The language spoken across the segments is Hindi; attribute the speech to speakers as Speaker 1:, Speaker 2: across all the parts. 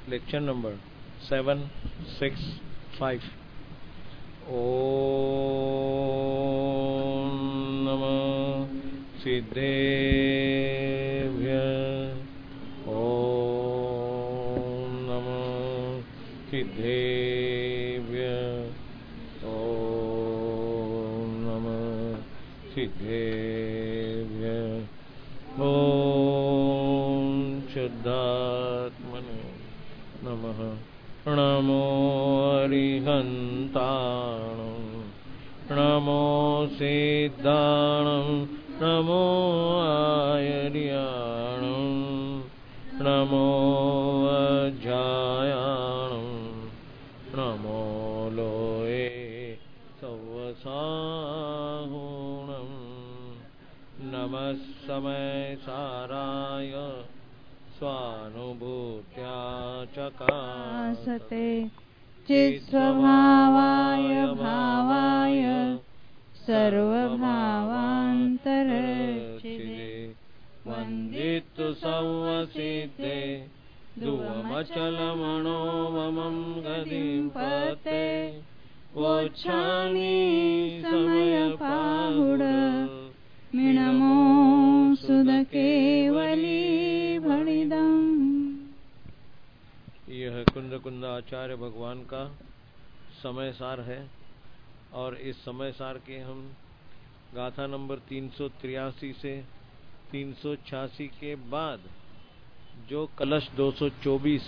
Speaker 1: Lecture number 765। ओम नमः सिद्धेभ्यः। ओम नमः सिद्धेभ्यः। ओम नमः सिद्धेभ्यः। ओम शुद्धात्मने नमः। नमो अरिहन्ताणं नमो सिद्धाणं नमो आयर्याणं नमो वज्रायाणं नमो लोये सवसाहुणं नमः समयसाराय स्वानुभूत्या चकासते
Speaker 2: चित्स्वभावाय भावाय सर्वभावान्तरचिते
Speaker 1: वन्दितु संवसिते ध्रुवमचलमणोममं गतिं पते वोच्छामि समयपाहुड
Speaker 2: मिणमो सुदकेवली भणिदम्।
Speaker 1: यह कुंद कुंदाचार्य भगवान का समय सार है और इस समय सार के हम गाथा नंबर 383 से 386 के बाद जो कलश 224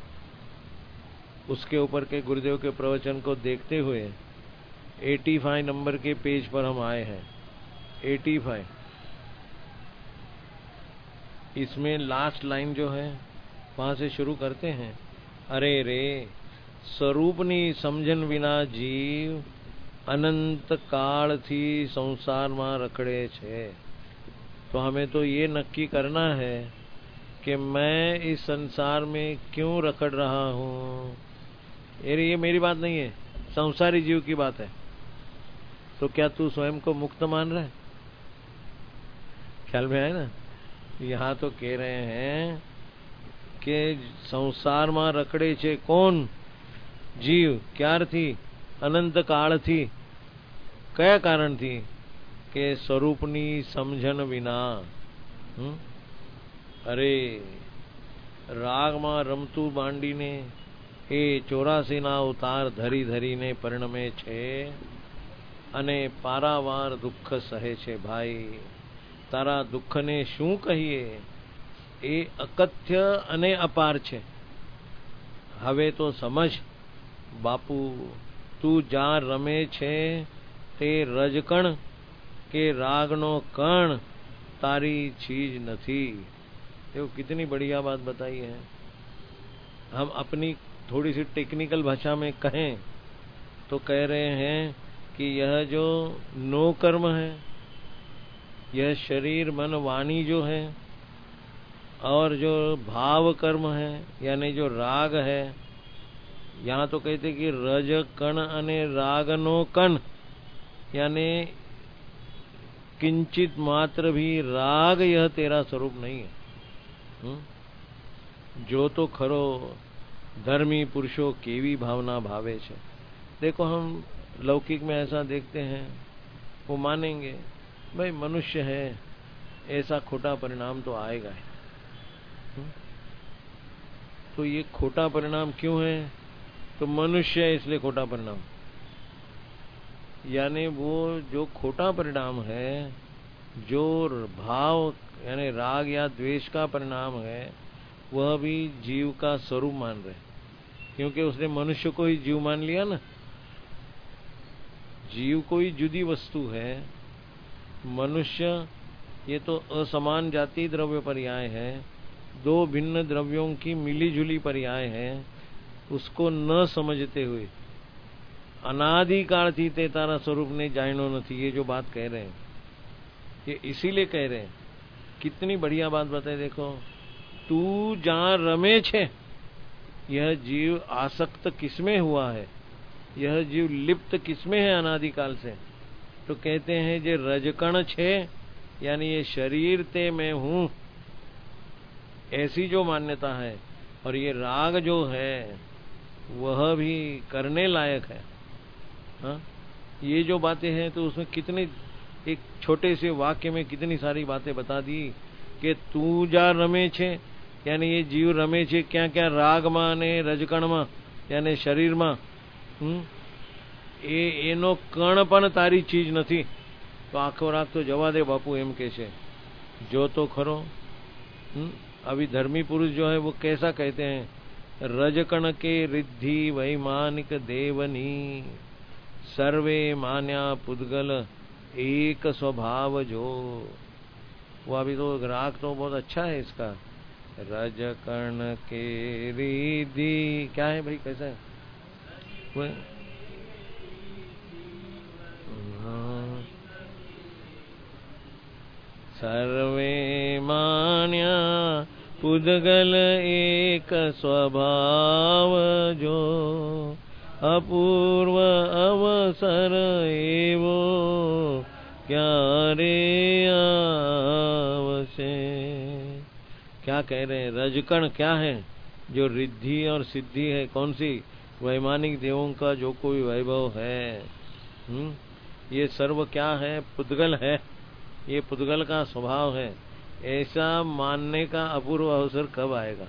Speaker 1: उसके ऊपर के गुरुदेव के प्रवचन को देखते हुए 85 नंबर के पेज पर हम आए हैं। 85 इसमें लास्ट लाइन जो है वहां से शुरू करते हैं। अरे रे स्वरूपनी समझन विना जीव अनंत काल थी संसार में रखड़े छे। तो हमें तो ये नक्की करना है कि मैं इस संसार में क्यों रखड़ रहा हूँ। ये मेरी बात नहीं है, संसारी जीव की बात है। तो क्या तू स्वयं को मुक्त मान रहा है? ख्याल में आए ना। यहाँ तो कह रहे हैं कि संसार में रखड़े छे कौन? जीव। क्यार थी? अनंत काल थी। कया कारण थी? के स्वरूपनी समझन विना। अरे राग में रमतू बांडी ने ए 84 ना उतार धरी धरी ने परिणमे छे अने पारावार दुख सहे छे। भाई तारा दुख ने शू कहिए? ए अकथ्य अने अपार छे। हवे तो समझ बापू, तू जा रमे छे ते रजकण के रागनो कण तारी चीज नथी। देखो कितनी बढ़िया बात बताई है। हम अपनी थोड़ी सी टेक्निकल भाषा में कहें तो कह रहे हैं कि यह जो नो कर्म है, यह शरीर मन वाणी जो है और जो भाव कर्म है यानी जो राग है, यहाँ तो कहते कि रज कण अने राग नो कण यानी किंचित मात्र भी राग यह तेरा स्वरूप नहीं है। जो तो खरो धर्मी पुरुषों केवी भावना भावे छे। देखो हम लौकिक में ऐसा देखते हैं, वो मानेंगे भाई मनुष्य है, ऐसा खोटा परिणाम तो आएगा ही। तो ये खोटा परिणाम क्यों है? तो मनुष्य है इसलिए खोटा परिणाम। यानी वो जो खोटा परिणाम है, जो भाव यानी राग या द्वेष का परिणाम है, वह भी जीव का स्वरूप मान रहे, क्योंकि उसने मनुष्य को ही जीव मान लिया ना। जीव कोई जुदी वस्तु है, मनुष्य ये तो असमान जाति द्रव्य पर्याय है, दो भिन्न द्रव्यों की मिली जुली पर्याय है। उसको न समझते हुए अनादिकाल थी ते तारा स्वरूप ने जानो नहीं, ये जो बात कह रहे हैं ये इसीलिए कह रहे हैं। कितनी बढ़िया बात बताए। देखो तू जहां रमे छे, यह जीव आसक्त किसमें हुआ है, यह जीव लिप्त किसमें है अनादिकाल से। तो कहते हैं जे रजकण छे यानी ये शरीर ते मैं हूं, ऐसी जो मान्यता है और ये राग जो है वह भी करने लायक है। हाँ? ये जो बातें हैं तो उसमें कितने, एक छोटे से वाक्य में कितनी सारी बातें बता दी कि तू जा रमे छे, यानी ये जीव रमे छे क्या क्या राग में ने रजकण में, यानी शरीर में। एनो कण पण तारी चीज नहीं, तो आखो राग तो जवा दे बापू एम के छे, जो तो खरो। अभी धर्मी पुरुष जो है वो कैसा कहते हैं, रजकण के रिद्धि वैमानिक देवनी, सर्वे मान्या पुद्गल एक स्वभाव जो। वो अभी तो राग तो बहुत अच्छा है इसका, रजकण के रिद्धि क्या है भाई, कैसा है वो? सर्वे मान्या पुद्गल एक स्वभाव जो, अपूर्व अवसर एवो क्या रे आवसे। क्या कह रहे हैं, रजकण क्या है, जो रिद्धि और सिद्धि है, कौन सी, वैमानिक देवों का जो कोई वैभव है। ये सर्व क्या है, पुद्गल है, ये पुद्गल का स्वभाव है। ऐसा मानने का अपूर्व अवसर कब आएगा?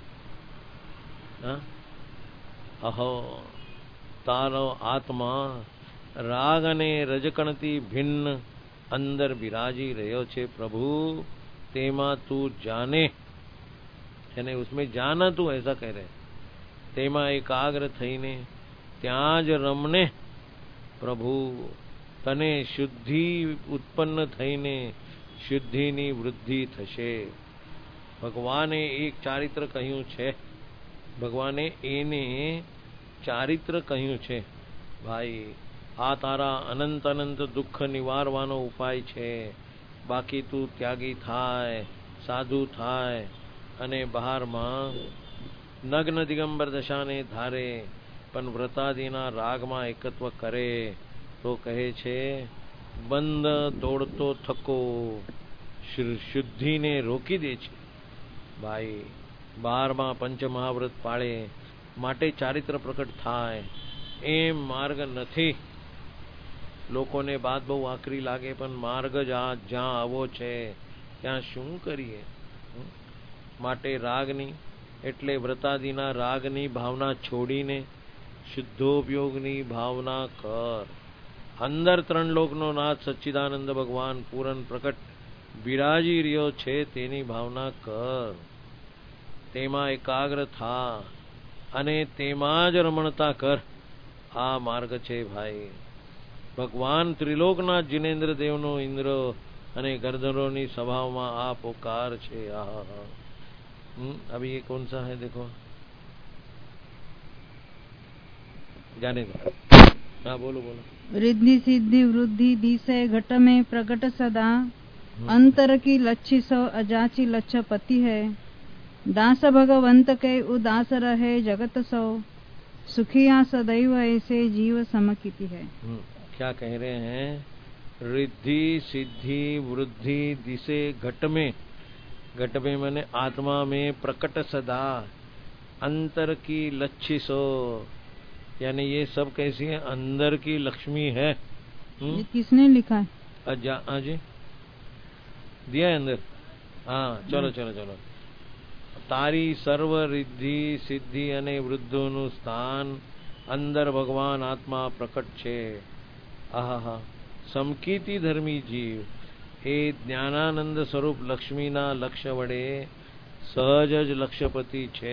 Speaker 1: अहो तारो आत्मा राग ने रजकणती भिन्न अंदर बिराजी रह्यो छे प्रभु, तेमा तू जाने, यानी उसमें जाना तू, ऐसा कह रहे। तेमा एकाग्र थईने त्याज रमने प्रभु, तने शुद्धि उत्पन्न थईने शुद्धिनी वृद्धि थशे। भगवाने एक चारित्र કહ્યું છે, ભગવાને એને ચારિત્ર કહ્યું છે ભાઈ। આ તારા અનંત અનંત દુઃખ નિવારવાનો ઉપાય છે। બાકી તું ત્યાગી થાય, સાધુ થાય અને બહારમાં નગ્ન દિગંબર દશાને ધારે, પણ વ્રતાદિના રાગમાં એકત્વ કરે તો કહે છે બંધ દોડતો થકો શુદ્ધિને રોકી દે છે ભાઈ। 12માં પંચમહાવ્રત પાળે માટે ચારિત્ર પ્રકટ થાય એમ માર્ગ નથી। લોકોને બાત બહુ આકરી લાગે, પણ માર્ગ જ્યાં આવો છે ત્યાં શું કરીએ। માટે રાગની એટલે વ્રતાદિના રાગની ભાવના છોડીને શુદ્ધોપયોગની ભાવના કર। અંદર 3 લોકનો નાથ સચ્ચિદાનંદ ભગવાન પૂરણ પ્રકટ બિરાજી રહ્યો છે તેની ભાવના કર। તેમાં એકાગ્ર થા અને તેમાં જ રમણતા કર। આ માર્ગ છે ભાઈ। ભગવાન ત્રિલોકનાથ जिनेन्द्र દેવનો ઇન્દ્ર અને ગર્ધરોની સભામાં આ પોકાર છે। अभी ये कौन सा है देखो, जाने दो। हाँ बोलो बोलो।
Speaker 2: रिद्धि सिद्धि वृद्धि दिशे घट में प्रकट सदा, अंतर की लच्छी सो अजाची लच्छपति है। दास भगवंत के उदास रहे जगत सो, सुखिया सदैव ऐसे जीव समकिति है।
Speaker 1: क्या कह रहे हैं, रिद्धि सिद्धि वृद्धि दिशे घट में, घट में मैंने आत्मा में प्रकट सदा, अंतर की लच्छी सो, यानी ये सब कैसी है, अंदर की लक्ष्मी है।
Speaker 2: ये किसने लिखा है?
Speaker 1: अजी दिया है अंदर। हाँ चलो चलो चलो। तारी सर्व रिद्धि सिद्धि अने वृद्धोनु स्थान अंदर भगवान आत्मा प्रकट छे। आहा समकीती धर्मी जीव એ જ્ઞાનાનંદ સ્વરૂપ લક્ષ્મીના લક્ષ્ય વડે સહજ જ લક્ષ્યપતિ છે।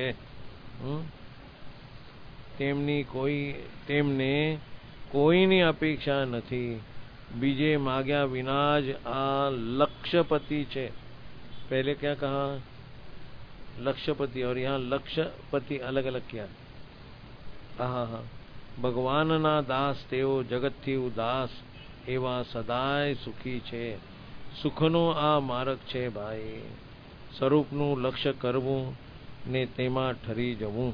Speaker 1: તેમને કોઈની અપેક્ષા નથી, બીજે માગ્યા વિના જ આ લક્ષ્યપતિ છે। पहले क्या कहा, लक्ष्यपति, और यहाँ लक्ष्यपति अलग अलग किया। हाँ भगवानना दास तेओ जगतथी उदास एवा सदाय सुखी छे। सुखनो आ मार्ग छे भाई। स्वरूपनु लक्ष्य करवू ने तेमा ठरी जवू।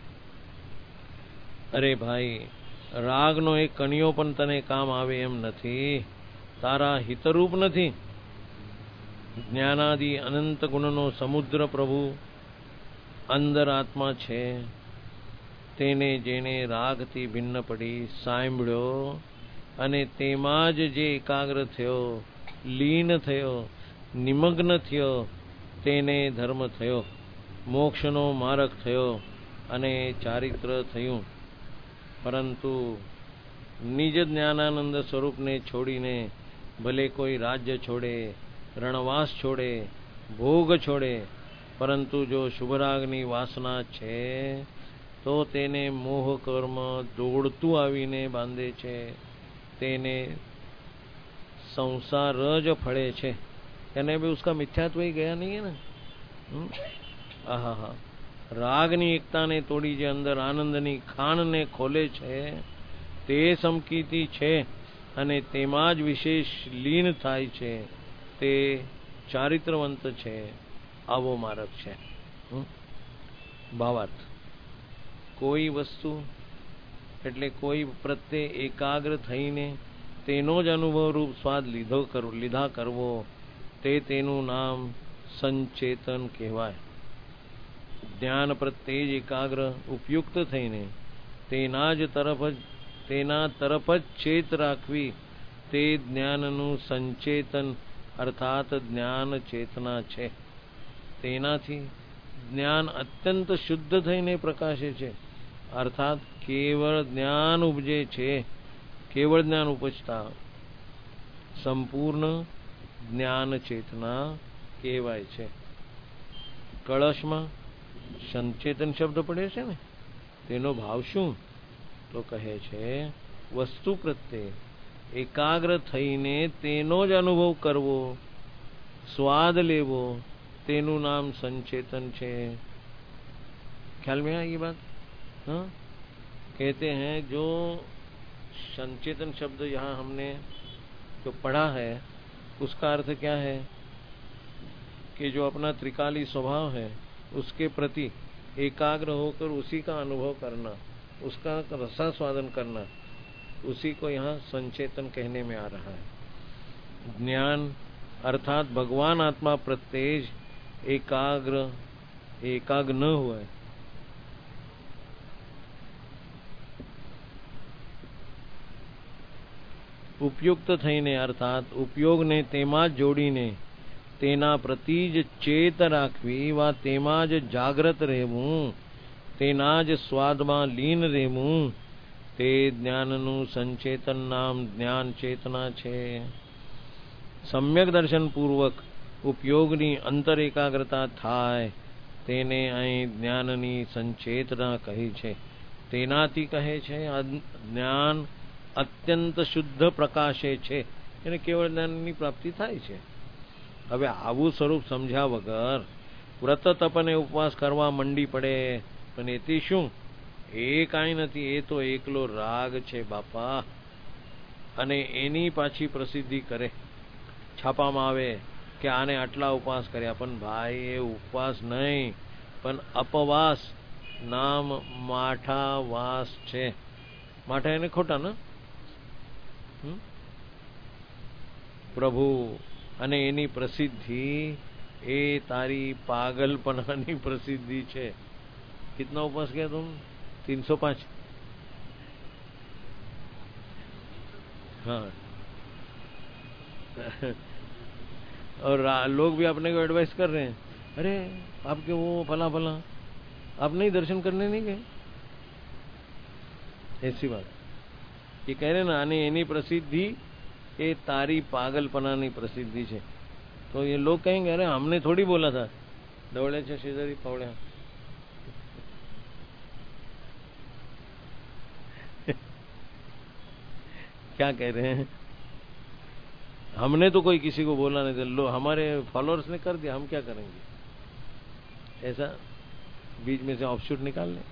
Speaker 1: अरे भाई रागनो एक कणियो पण तने काम आवे एम नथी, तारा हितरूप नथी। ज्ञानादि अनंत गुणनो समुद्र प्रभु અંદર આત્મા છે તેને જેને રાગથી ભિન્ન પડી સાંભળ્યો અને તેમાં જ જે એકાગ્ર થયો, લીન થયો, નિમગ્ન થયો, તેને ધર્મ થયો, મોક્ષનો માર્ગ થયો અને ચારિત્ર થયું. પરંતુ નિજ જ્ઞાનાનંદ સ્વરૂપને છોડીને ભલે કોઈ રાજ્ય છોડે, રણવાસ છોડે, ભોગ છોડે, પરંતુ જો શુભરાગની વાસના છે તો તેને મોહ કર્મ દોડતું આવીને બાંધે છે, તેને संसार જ ફળે છે. यानी अभी उसका मिथ्यात्व ही गया नहीं है ना. आहा, रागनी एकता ने तोड़ी जे अंदर आनंदनी ખાણને ખોલે છે તે સમકીતી છે અને તેમાં જ વિશેષ લીન થાય છે તે ચારિત્રવંત છે. આવો માર્ગ છે. ભાવાર્થ, કોઈ વસ્તુ એટલે કોઈ પ્રત્યે એકાગ્ર થઈને તેનો જ અનુભવ રૂપ સ્વાદ લીધા કરવો તે તેનું નામ સંચેતન કહેવાય. જ્ઞાન પ્રત્યે જ એકાગ્ર ઉપયુક્ત થઈને તેના તરફ જ ચેત રાખવી તે જ્ઞાનનું સંચેતન અર્થાત જ્ઞાન ચેતના છે. તેનાથી જ્ઞાન અત્યંત શુદ્ધ થઈને પ્રકાશે છે, અર્થાત કેવળ જ્ઞાન ઉપજે છે. કેવળ જ્ઞાન ઉપજતા સંપૂર્ણ જ્ઞાન ચેતના કહેવાય છે. કળશમાં સંચેતન શબ્દ પડે છે ને, તેનો ભાવ શું? તો કહે છે વસ્તુ પ્રત્યે એકાગ્ર થઈને તેનો જ અનુભવ કરવો, સ્વાદ લેવો, તેનું નામ संचेतन છે. ख्याल में है ये बात? हाँ, कहते हैं जो संचेतन शब्द यहाँ हमने जो पढ़ा है उसका अर्थ क्या है कि जो अपना त्रिकाली स्वभाव है उसके प्रति एकाग्र होकर उसी का अनुभव करना, उसका रसास्वादन करना, उसी को यहाँ संचेतन कहने में आ रहा है. ज्ञान अर्थात भगवान आत्मा प्रत्यय एकाग्र न हुआ है. उपयुक्त થઈને અર્થાત ઉપયોગને તેમાં જ જોડીને તેના પ્રતિ જ ચેત રાખવી વા તેમાં જ જાગ્રત રહેવું, તેના જ સ્વાદમાં લીન રહેવું તે જ્ઞાનનું સંચેતન નામ જ્ઞાન ચેતના છે. સમ્યક દર્શન પૂર્વક ઉપયોગની અંતર એકાગ્રતા થાય તેને અહીં જ્ઞાનની સંચેતના કહી છે. તેનાથી કહે છે જ્ઞાન અત્યંત શુદ્ધ પ્રકાશે છે, એને કેવળ જ્ઞાનની પ્રાપ્તિ થાય છે. હવે આવું સ્વરૂપ સમજ્યા વગર વ્રત તપ અને ઉપવાસ કરવા મંડી પડે, પણ એથી શું? એ કાંઈ નથી, એ તો એકલો રાગ છે બાપા. અને એની પાછી પ્રસિદ્ધિ કરે, છાપામાં આવે કે આને આટલા ઉપવાસ કર્યા. પણ ભાઈ એ ઉપવાસ નહીં, પણ અપવાસ નામ માઠા વાસ છે. માઠા એને ખોટા ને પ્રભુ, અને એની પ્રસિદ્ધિ એ તારી પાગલપનાની પ્રસિદ્ધિ છે. कितना उपवास किया तुम? 305. हाँ. और लोग भी अपने को एडवाइस कर रहे हैं, अरे आपके वो फला फला, आप नहीं दर्शन करने नहीं गए. ऐसी बात ये कह रहे ना, आने एनी प्रसिद्धि ये तारी पागलपनानी प्रसिद्धि है. तो ये लोग कहेंगे अरे हमने थोड़ी बोला था, दौड़े छे शेजारी पवड़े. क्या कह रहे हैं? हमने तो कोई किसी को बोला नहीं था, लो हमारे फॉलोअर्स ने कर दिया, हम क्या करेंगे? ऐसा बीच में से ऑफशूट निकाल ले.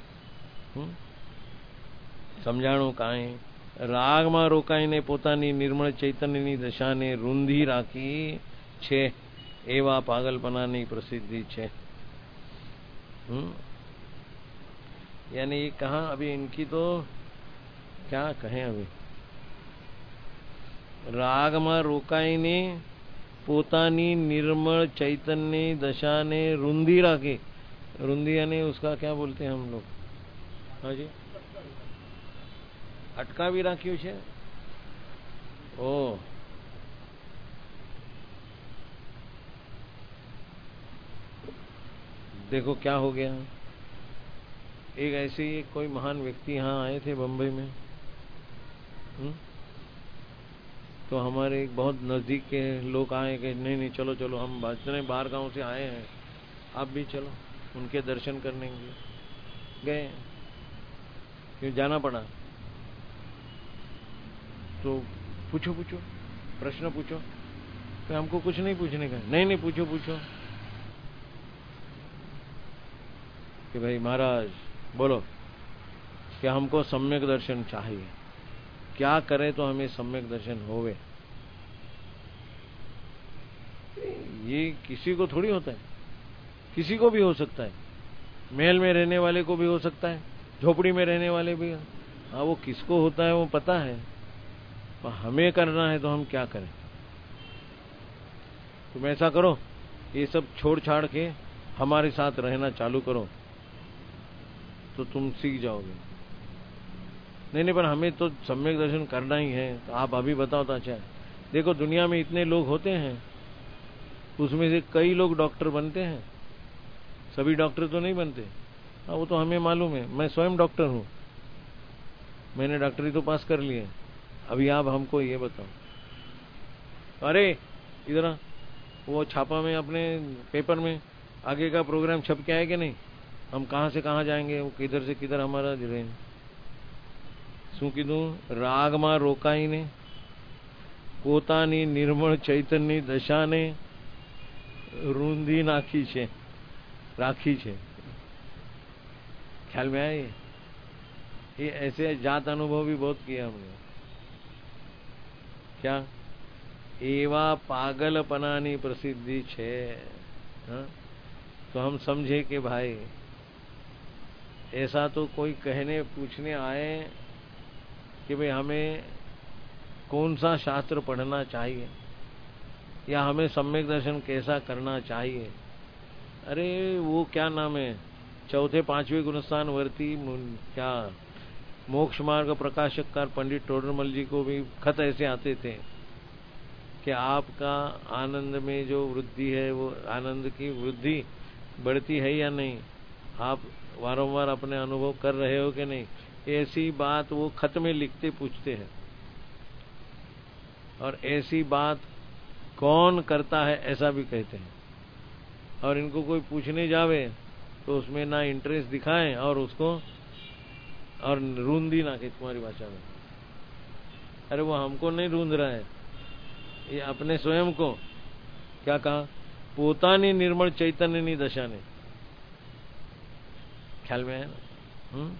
Speaker 1: समझाणो काई રાગમાં રોકાઈને પોતાની નિર્મળ ચૈતન્યની દશાને રૂંધી રાખી છે એવા પાગલપનાની પ્રસિદ્ધિ છે. यानी ये कहा अभी इनकी तो क्या कहें, अभी રાગમાં રોકાઈને પોતાની નિર્મળ ચૈતન્ય દશાને રૂંધી રાખી. रुंदी यानी उसका क्या बोलते हैं हम लोग? हाँ जी, अटकावी राख्યું છે। ओ, देखो क्या हो गया। एक ऐसे ही कोई महान व्यक्ति यहाँ आए थे बम्बई में। तो हमारे एक बहुत नजदीक के लोग आए कि नहीं नहीं चलो चलो, हम इतने बाहर गांव से आए हैं, आप भी चलो उनके दर्शन करने के लिए गए। क्यों जाना पड़ा? तो पूछो पूछो, प्रश्न पूछो। तो हमको कुछ नहीं पूछने का। नहीं नहीं पूछो पूछो कि भाई महाराज बोलो कि हमको सम्यक दर्शन चाहिए, क्या करें तो हमें सम्यक दर्शन होवे। ये किसी को थोड़ी होता है, किसी को भी हो सकता है। महल में रहने वाले को भी हो सकता है, झोपड़ी में रहने वाले भी। हाँ, वो किसको होता है वो पता है, पर हमें करना है तो हम क्या करें। तुम ऐसा करो, ये सब छोड़ छाड़ के हमारे साथ रहना चालू करो तो तुम सीख जाओगे। नहीं नहीं, पर हमें तो सम्यक दर्शन करना ही है। तो आप अभी बताओ तो अच्छा है। देखो दुनिया में इतने लोग होते हैं, उसमें से कई लोग डॉक्टर बनते हैं, सभी डॉक्टर तो नहीं बनते। हाँ, वो तो हमें मालूम है। मैं स्वयं डॉक्टर हूं, मैंने डॉक्टरी तो पास कर ली है। अभी आप हमको ये बताओ। अरे इधर आ, वो छापा में अपने पेपर में आगे का प्रोग्राम छप के आए कि नहीं? हम कहां से कहां जाएंगे, वो किधर से किधर हमारा रेंज। શું કીધું? રાગમાં રોકાઈને પોતાની નિર્મળ ચૈતન્યની દશાને રૂંધી નાખી છે, राखी છે। ख्याल में आए? ये ऐसे जात अनुभव भी बहुत किया हमने। क्या एवा पागलपनानी प्रसिद्धि छे। हाँ? तो हम समझे कि भाई ऐसा तो कोई कहने पूछने आए कि भाई हमें कौन सा शास्त्र पढ़ना चाहिए या हमें सम्यक दर्शन कैसा करना चाहिए। अरे वो क्या नाम है, चौथे पांचवें गुणस्थान वर्ती क्या मोक्ष मार्ग प्रकाशककार पंडित टोडरमल जी को भी खत ऐसे आते थे कि आपका आनंद में जो वृद्धि है, वो आनंद की वृद्धि बढ़ती है या नहीं, आप वारंवार अपने अनुभव कर रहे हो कि नहीं। ऐसी बात वो खत में लिखते पूछते हैं। और ऐसी बात कौन करता है ऐसा भी कहते हैं। और इनको कोई पूछने जावे तो उसमें ना इंटरेस्ट दिखाएं और उसको और रूंदी ना के तुम्हारी भाषा में। अरे वो हमको नहीं रूंद रहा है, ये अपने स्वयं को। क्या कहा? पोतानी निर्मल चैतन्यनी दशा ने। ख्याल में है ना?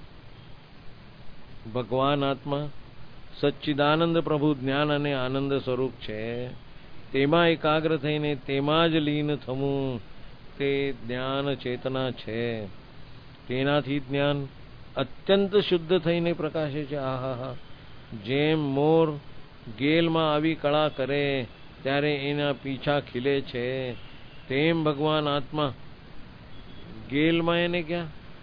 Speaker 1: ભગવાન આત્મા સચ્ચિદાનંદ પ્રભુ જ્ઞાન અને આનંદ સ્વરૂપ છે, તેમાં એકાગ્ર થઈને તેમાં જ લીન થવું તે જ્ઞાન ચેતના છે। તેનાથી જ્ઞાન અત્યંત શુદ્ધ થઈને પ્રકાશે છે। આહાહા, જેમ મોર ગેલમાં આવી કળા કરે ત્યારે એના પીછા ખીલે છે, તેમ ભગવાન આત્મા ગેલમાં એને क्या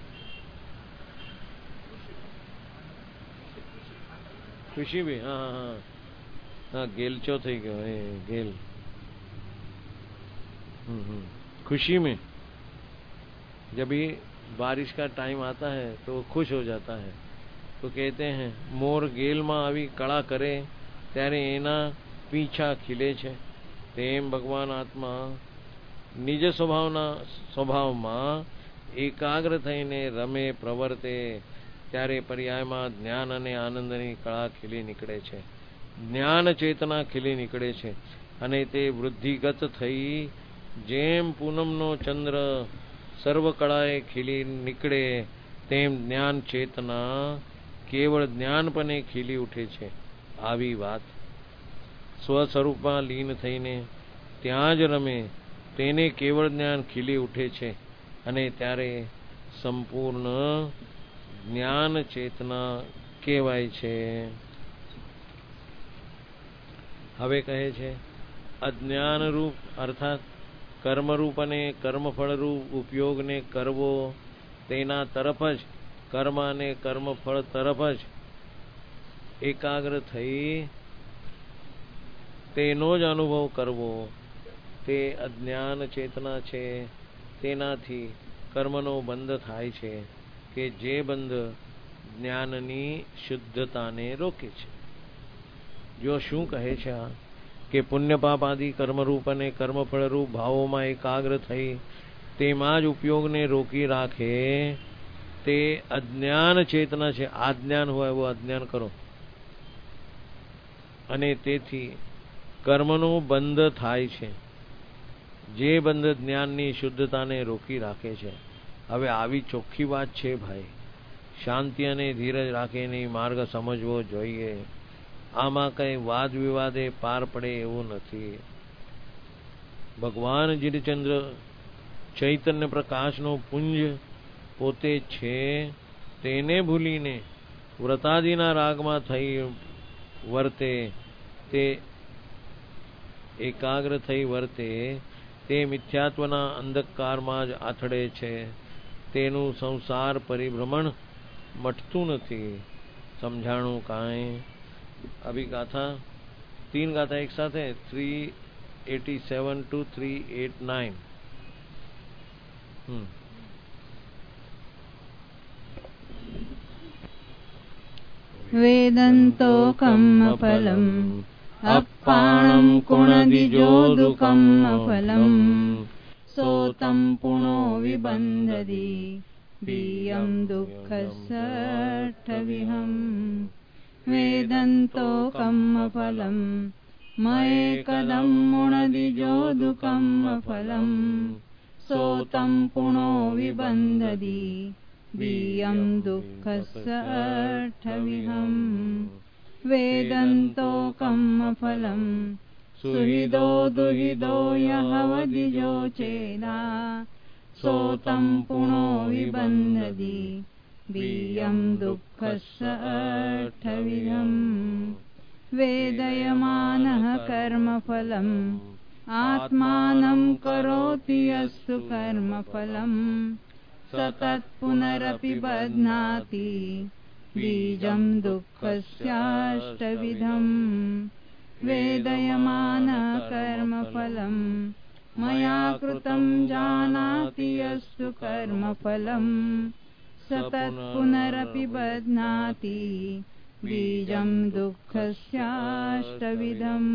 Speaker 1: खुशी भी। हाँ हाँ हाँ हाँ, गेलचो थी गयो गेल। खुशी में जब ये बारिश का टाइम आता है तो वो खुश हो जाता है। तो कहते हैं मोर गेल में आवी कड़ा करे त्यारे एना पीछा खिले छे, तेम भगवान आत्मा निज स्वभाव में एकाग्र थईने रमे प्रवर्ते ત્યારે પર્યાયમાં જ્ઞાન અને આનંદની કળા ખીલી નીકળે છે, જ્ઞાન ચેતના ખીલી નીકળે છે અને તે વૃદ્ધિગત થઈ જેમ પૂનમનો ચંદ્ર સર્વ કળાએ ખીલી નીકળે તેમ જ્ઞાન ચેતના કેવળ જ્ઞાનપણે ખીલી ઉઠે છે। આવી વાત સ્વસ્વરૂપમાં લીન થઈને ત્યાં જ રમે તેને કેવળ જ્ઞાન ખીલી ઉઠે છે અને ત્યારે સંપૂર્ણ જ્ઞાન ચેતના કહેવાય છે। હવે કહે છે અજ્ઞાન રૂપ અર્થાત કર્મરૂપ અને કર્મફળરૂપ ઉપયોગને કરવો, તેના તરફ જ કર્મ અને કર્મફળ તરફ જ એકાગ્ર થઈ તેનો જ અનુભવ કરવો, તે અજ્ઞાન ચેતના છે. તેનાથી કર્મનો બંધ થાય છે કે જે બંધ જ્ઞાનની શુદ્ધતાને રોકે છે. જો શું કહે છે આ કે પુણ્ય પાપ આદિ કર્મરૂપ અને કર્મફળરૂપ ભાવોમાં એકાગ્ર થઈ તેમાં જ ઉપયોગને રોકી રાખે તે અજ્ઞાન ચેતના છે. આ જ્ઞાન હોય એવું અજ્ઞાન કરો અને તેથી કર્મનો બંધ થાય છે, જે બંધ જ્ઞાનની શુદ્ધતાને રોકી રાખે છે. હવે આવી ચોખ્ખી વાત છે ભાઈ, શાંતિ અને ધીરજ રાખીને માર્ગ સમજવો જોઈએ. આમાં કઈ વાદ વિવાદે પાર પડે એવું નથી. ભગવાન જીતચંદ્ર ચૈતન્ય પ્રકાશનો પુંજ પોતે છે, તેને ભૂલીને વ્રતાદિના રાગમાં થઈ વર્તે, તે એકાગ્ર થઈ વર્તે, તે મિથ્યાત્વના અંધકારમાં જ આથડે છે. તેનું સંસાર પરિભ્રમણ મટતું નથી. સમજાણું કાંઈ? अभी गाथा 3 गाथा एक साथ है, 387 to 389.
Speaker 2: वेदन्तो कर्मफलम् अप्पाणं कुणदिजोदुकं फलं सोतं पुनो विबन्धति बीयं दुःखसठविहम्. वेदन्तो कर्मफलं मयेकदं मुणदिजोदुकं फलं सोतं पुनो विबन्धति बीयं दुःखसठविहम्. वेदन्तो कर्मफलं सुहृदो दुहिदो यहवदिजो चेदा सोतं पुनो विबन्धति बीयं दुःखसठविहम्. वेदयमानः कर्मफलम् आत्मानं करोति यस्तु कर्मफलम् सतत्पुनरपि बध्नाति बीजं दुःखस्याष्टविधम्. वेदयमानः कर्मफलम् मया कृतं जानाति यस्तु कर्मफलम् सतत्पुनरपि बध्नाति बीजं दुःखस्याष्टविधम्.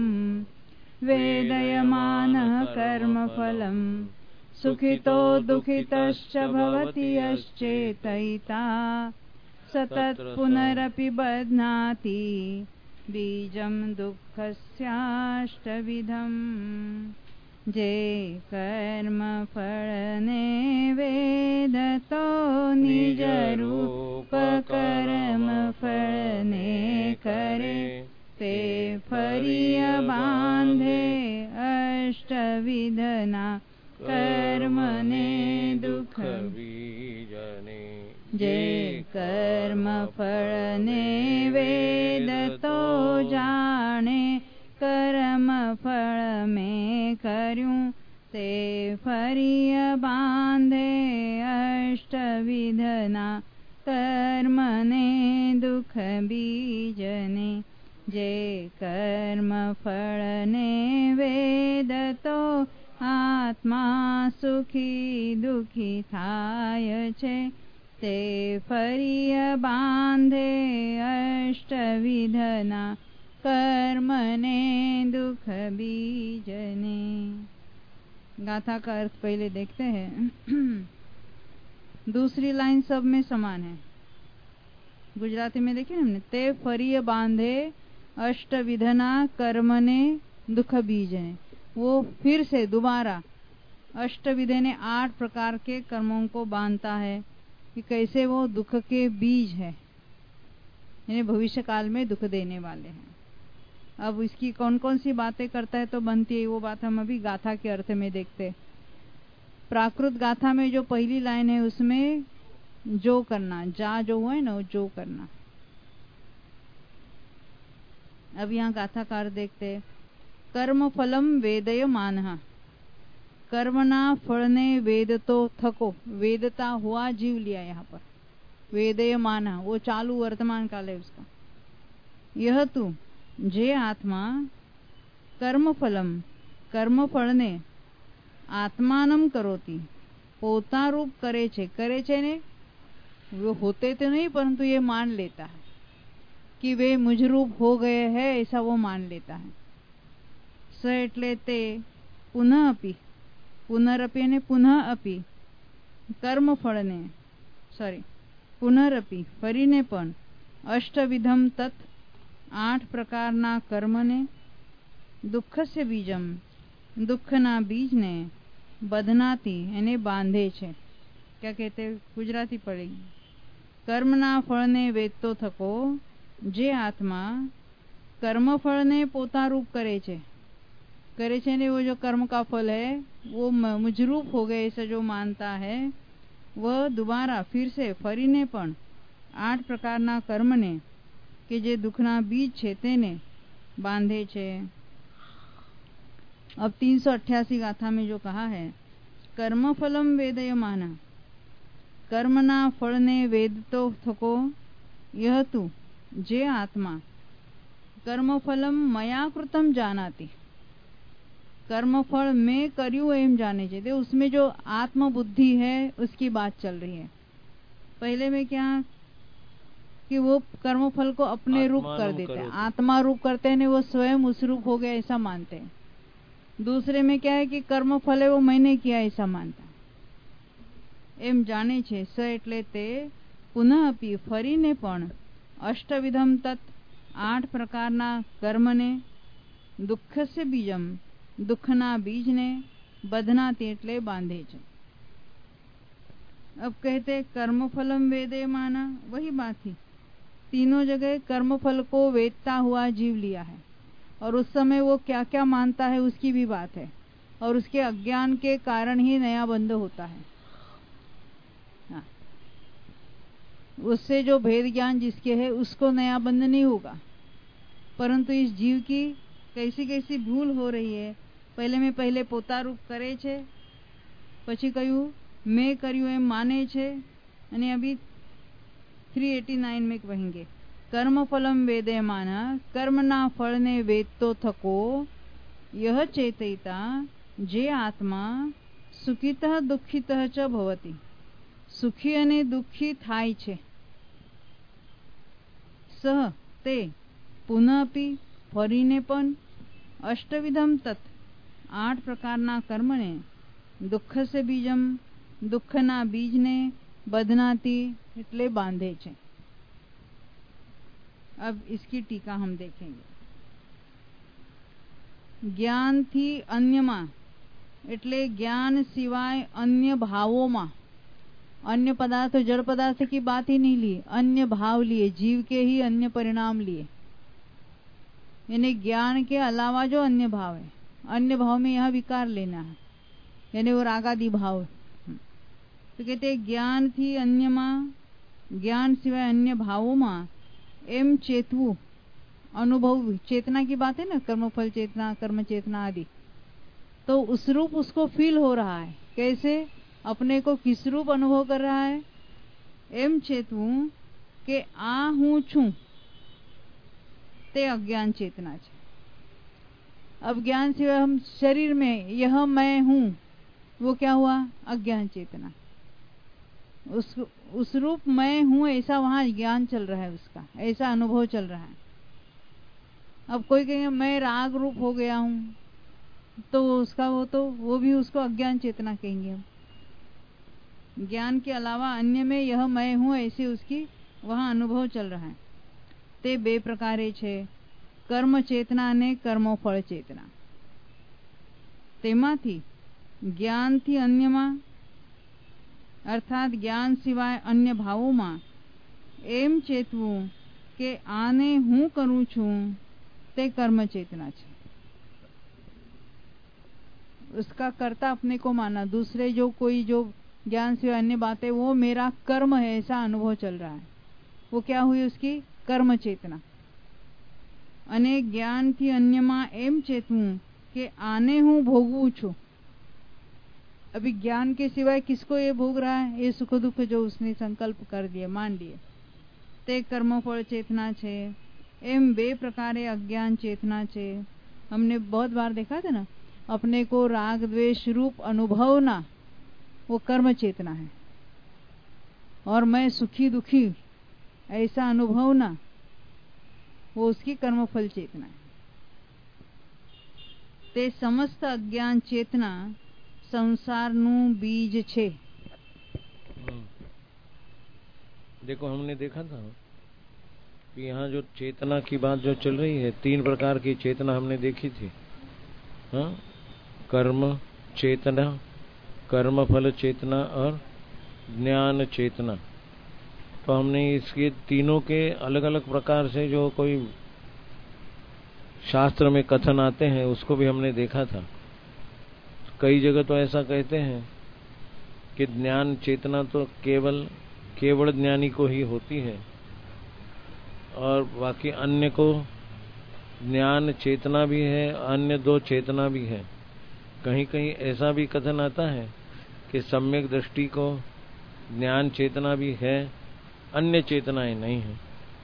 Speaker 2: वेदयमानः कर्मफलम् सुखितो दुःखितश्च भवति यश्चेतयिता सतत्पुनरपि बध्नाति बीजं दुःखस्याष्टविधम्. जे कर्म फलने वेदतो निजरूप कर्म फलने करे ते फरिय बांधे अष्टविधना कर्मने दुख बीजने. जे कर्म फलने वेदतो जाने कर्म फल में कर्यूं ते फरिय बांधे अष्टविधना कर्मने दुख बीजने. जे कर्म फलने वेदतो आत्मा सुखी दुखी थाय छे ते फरिय बांधे अष्टविधना कर्मने दुख बीजने. गाथा का अर्थ पहले देखते हैं. दूसरी लाइन सब में समान है. गुजराती में देखिए हमने, ते फरिय बांधे अष्टविधना कर्मने दुख बीजने. वो फिर से दोबारा अष्टविधे ने 8 प्रकार के कर्मों को बांधता है कि कैसे वो दुख के बीज है, यानी भविष्य काल में दुख देने वाले हैं. अब इसकी कौन कौन सी बातें करता है तो बनती है, वो बात हम अभी गाथा के अर्थ में देखते. प्राकृत गाथा में जो पहली लाइन है उसमें जो करना, जा जो है ना, जो करना. अब यहाँ गाथा का अर्थ देखते. कर्म फलम वेदय मानः. कर्मना फलने वेद तो थको, वेदता हुआ जीव लिया यहाँ पर, वेदय माना, वो चालू वर्तमान काल है उसका। यह तू जे आत्मा कर्मफलम, कर्मफलने आत्मानम करोति, पोतारूप करे छे ने वो होते तो नहीं परंतु ये मान लेता है कि वे मुझरूप हो गए हैं, ऐसा वो मान लेता है। स एटले ते पुनः अपि, पुनरपि ने पुनः अपि कर्म फलने पुनरपि फरीने पण अष्टविधम तत् 8 प्रकारना कर्मने દુઃખસ્ય બીજમ, દુઃખના બીજને બધનાતી એને બાંધે છે। क्या कहते, गुजराती पड़ेगी। કર્મના ફળને વેચતો થકો, જે આત્મા કર્મફળને પોતારૂપ करे छे ने, वो जो कर्म का फल है वो मुझरूप हो गए ऐसा जो मानता है, वह दोबारा फिर से फरीने पण 8 प्रकारना कर्मने કે જે દુઃખના બીજ છે તેને બાંધે છે। अब 388 गाथा में जो कहा है, कर्मफलम वेदयमाना, कर्मना फलने वेद तो थको, यह तू जे आत्मा कर्मफलम मया कृतम जानाति, कर्मफल में कर्यु एम जाने चाहिए, उसमें जो आत्मबुद्धि है उसकी बात चल रही है। पहले में क्या कि वो कर्मफल को अपने रूप कर देते हैं, आत्मा रूप करते हैं, वो स्वयं उस रूप हो गया ऐसा मानते हैं। दूसरे में क्या है कि कर्म फल है वो मैंने किया ऐसा मानता एम जाने छे। स एटले ते पुनः अपि फरीने पण अष्टविधम तत् 8 प्रकारना कर्मने दुःखस्य बीजम, दुःखना बीजने बधनाती एटले बांधे छे। अब कहते कर्मफलम वेदे माना, वही बात थी, तीनों जगह कर्मफल को वेदता हुआ जीव लिया है और उस समय वो क्या क्या मानता है उसकी भी बात है, और उसके अज्ञान के कारण ही नया बंध होता है। हाँ, उससे जो भेद ज्ञान जिसके है उसको नया बंध नहीं होगा, परंतु इस जीव की कैसी कैसी भूल हो रही है। पहले પોતારૂપ કરે છે, પછી કયું મેં કર્યું એમ માને છે, અને अभी 389 में कहेंगे कर्म फलम वेदयमाना, कर्मना फलने वेद तो थको, यह चेतयिता जे आत्मा सुखितः दुःखितः च भवति, सुखी અને દુઃખી થાય છે। સહ તે પુનઃપી ફરીને પણ અષ્ટવિધમ તत् 8 પ્રકારના કર્મને દુઃખસ્ય બીજમ, દુઃખના બીજને बधनाती એટલે બાંધે છે। अब इसकी टीका हम देखेंगे। ज्ञान थी अन्यमा એટલે ज्ञान सिवाय अन्य भावों में, अन्य पदार्थ जड़ पदार्थ की बात ही नहीं ली, अन्य भाव लिए, जीव के ही अन्य परिणाम लिए, यानी ज्ञान के अलावा जो अन्य भाव है, अन्य भाव में यह विकार लेना है, यानी वो रागादि भाव। तो कहते ज्ञान थी अन्यमा, ज्ञान सिवाय अन्य भावों में एम चेतवु, अनुभव चेतना की बात है ना, कर्मफल चेतना, कर्म चेतना आदि, तो उस रूप उसको फील हो रहा है। कैसे, अपने को किस रूप अनुभव कर रहा है, एम चेतवु के आ हूं छू, ते अज्ञान चेतना है। अब ज्ञान सिवाय हम शरीर में यह मैं हूं, वो क्या हुआ, अज्ञान चेतना। उस रूप मैं हूं ऐसा वहां ज्ञान चल रहा है, उसका ऐसा अनुभव चल रहा है। अब कोई कहेंगे मैं राग रूप हो गया हूं, तो उसका वो भी उसको अज्ञान चेतना कहेंगे हम। ज्ञान के अलावा अन्य में यह मैं हूं ऐसे उसकी वहां अनुभव चल रहा है। ते बे प्रकारे छे, कर्म चेतना ने कर्मफल चेतना। तेमाथी ज्ञान थी अन्यमा अर्थात ज्ञान सिवाय अन्य भावों में एम चेतवू के आने हूँ करूँ छूं, ते कर्म चेतना छे। उसका कर्ता अपने को माना, दूसरे जो कोई जो ज्ञान सिवाय अन्य बातें वो मेरा कर्म है ऐसा अनुभव चल रहा है, वो क्या हुई उसकी कर्म चेतना। अने ज्ञान थी अन्य में एम चेतवू के आने हूँ भोगवू छू, अभी ज्ञान के सिवाय किसको ये भोग रहा है? ये सुख दुख जो उसने संकल्प कर दिए, मान लिए, ते कर्मफल चेतना छे। एम बे प्रकारे अज्ञान चेतना छे। हमने बहुत बार देखा था ना, अपने को राग द्वेष रूप अनुभव ना, वो कर्म चेतना है, और मैं सुखी दुखी ऐसा अनुभव ना, वो उसकी कर्मफल चेतना है। ते समस्त अज्ञान चेतना संसारનું बीज छे।
Speaker 1: देखो हमने देखा था कि यहाँ जो चेतना की बात जो चल रही है, 3 प्रकार की चेतना हमने देखी थी। हाँ, कर्म चेतना, कर्म फल चेतना और ज्ञान चेतना। तो हमने इसके तीनों के अलग अलग प्रकार से जो कोई शास्त्र में कथन आते हैं उसको भी हमने देखा था। कई जगह तो ऐसा कहते हैं कि ज्ञान चेतना तो केवल ज्ञानी को ही होती है, और बाकी अन्य को ज्ञान चेतना भी है, अन्य 2 चेतना भी है। कहीं कहीं ऐसा भी कथन आता है कि सम्यक दृष्टि को ज्ञान चेतना भी है, अन्य चेतनाएं नहीं है।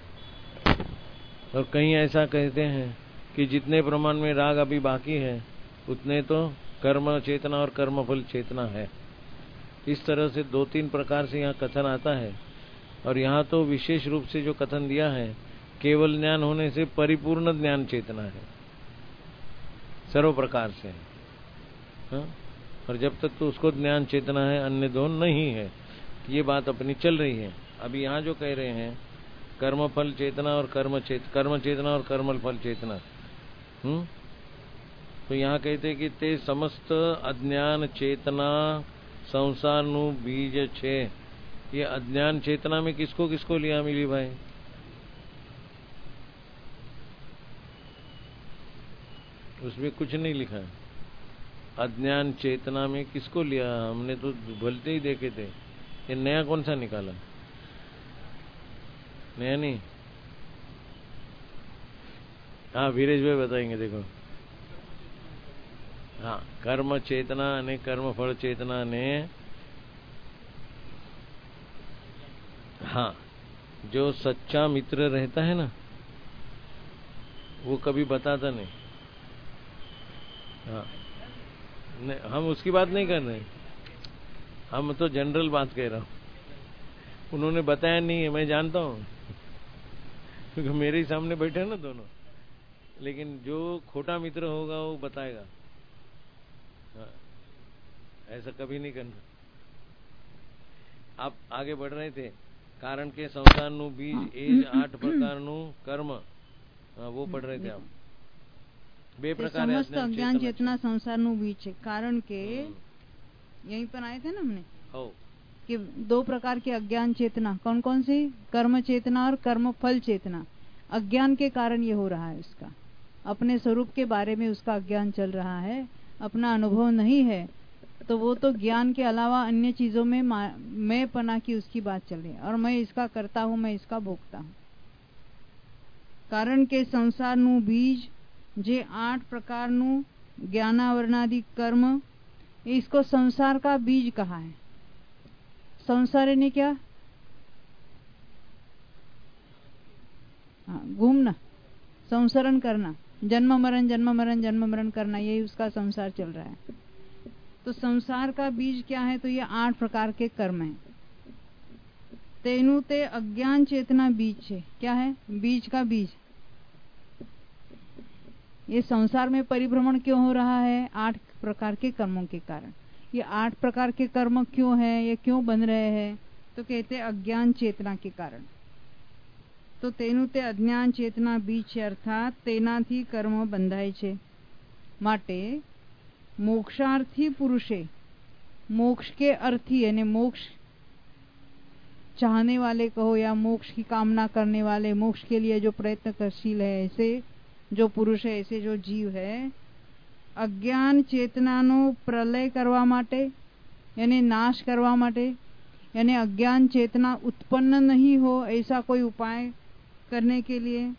Speaker 1: और कहीं ऐसा कहते हैं कि जितने प्रमाण में राग अभी बाकी है उतने तो कर्म चेतना और कर्मफल चेतना है। इस तरह से 2-3 प्रकार से यहाँ कथन आता है। और यहाँ तो विशेष रूप से जो कथन दिया है, केवल ज्ञान होने से परिपूर्ण ज्ञान चेतना है, सर्व प्रकार से। हाँ? और जब तक तो उसको ज्ञान चेतना है, अन्य 2 नहीं है। ये बात अपनी चल रही है। अभी यहाँ जो कह रहे हैं कर्म फल चेतना और कर्म चेतना और कर्म फल चेतना, तो यहाँ कहते कि ते समस्त अज्ञान चेतना संसारનું बीज छे। ये अज्ञान चेतना में किसको किसको लिया मिली भाई? उसमें कुछ नहीं लिखा है। अज्ञान चेतना में किसको लिया? हमने तो भलते ही देखे थे। ये नया कौन सा निकाला? नया नहीं। हाँ, वीरेश भाई बताएंगे। देखो, हाँ, कर्म चेतना ने कर्म फल चेतना ने, हाँ, जो सच्चा मित्र रहता है ना, वो कभी बताता नहीं। हाँ, हम उसकी बात नहीं कर रहे, हम तो जनरल बात कह रहा हूँ। उन्होंने बताया नहीं है, मैं जानता हूँ, क्योंकि मेरे ही सामने बैठे हैं ना दोनों। लेकिन जो खोटा मित्र होगा वो बताएगा। हाँ, ऐसा कभी नहीं करना। आप आगे बढ़ रहे थे। कारण के संसारનું बीज એ જ 8 प्रकारનું कर्म, वो पढ़ रहे थे आप। 2 प्रकार
Speaker 2: समस्त अज्ञान चेतना संसारનું बीज है। कारण के यहीं पर आए थे ना हमने, कि 2 प्रकार की अज्ञान चेतना कौन कौन सी? कर्म चेतना और कर्म फल चेतना। अज्ञान के कारण ये हो रहा है, उसका अपने स्वरूप के बारे में उसका अज्ञान चल रहा है, अपना अनुभव नहीं है, तो वो तो ज्ञान के अलावा अन्य चीजों में मैं पना की उसकी बात चल रही है, और मैं इसका करता हूं, मैं इसका भोगता हूं। कारण के संसारનું बीज जे 8 प्रकारનું ज्ञानावरणादि कर्म, इसको संसार का बीज कहा है। संसार ने क्या? घूमना, संसरण करना, जन्म मरण करना, यही उसका संसार चल रहा है। तो संसार का बीज क्या है? तो ये 8 प्रकार के कर्म हैं। तेनु ते अज्ञान चेतना बीज है। क्या है? बीज का बीज। ये संसार में परिभ्रमण क्यों हो रहा है? 8 प्रकार के कर्मों के कारण। ये 8 प्रकार के कर्म क्यों है, ये क्यों बन रहे हैं? तो कहते अज्ञान चेतना के कारण। तो तेनु ते अज्ञान चेतना बीज છે, અર્થાત તેનાથી કર્મ બંધાય છે। માટે मोक्षार्थी पुरुषे, मोक्ष के अर्थी यानी मोक्ष चाहने वाले कहो, या मोक्ष की कामना करने वाले, मोक्ष के लिए जो प्रयत्नशील है, ऐसे जो पुरुष है, ऐसे जो जीव है, अज्ञान चेतनाનો प्रलय करवा माटे यानी नाश करवा माटे, यानी अज्ञान चेतना उत्पन्न नहीं हो ऐसा कोई उपाय करने के लिए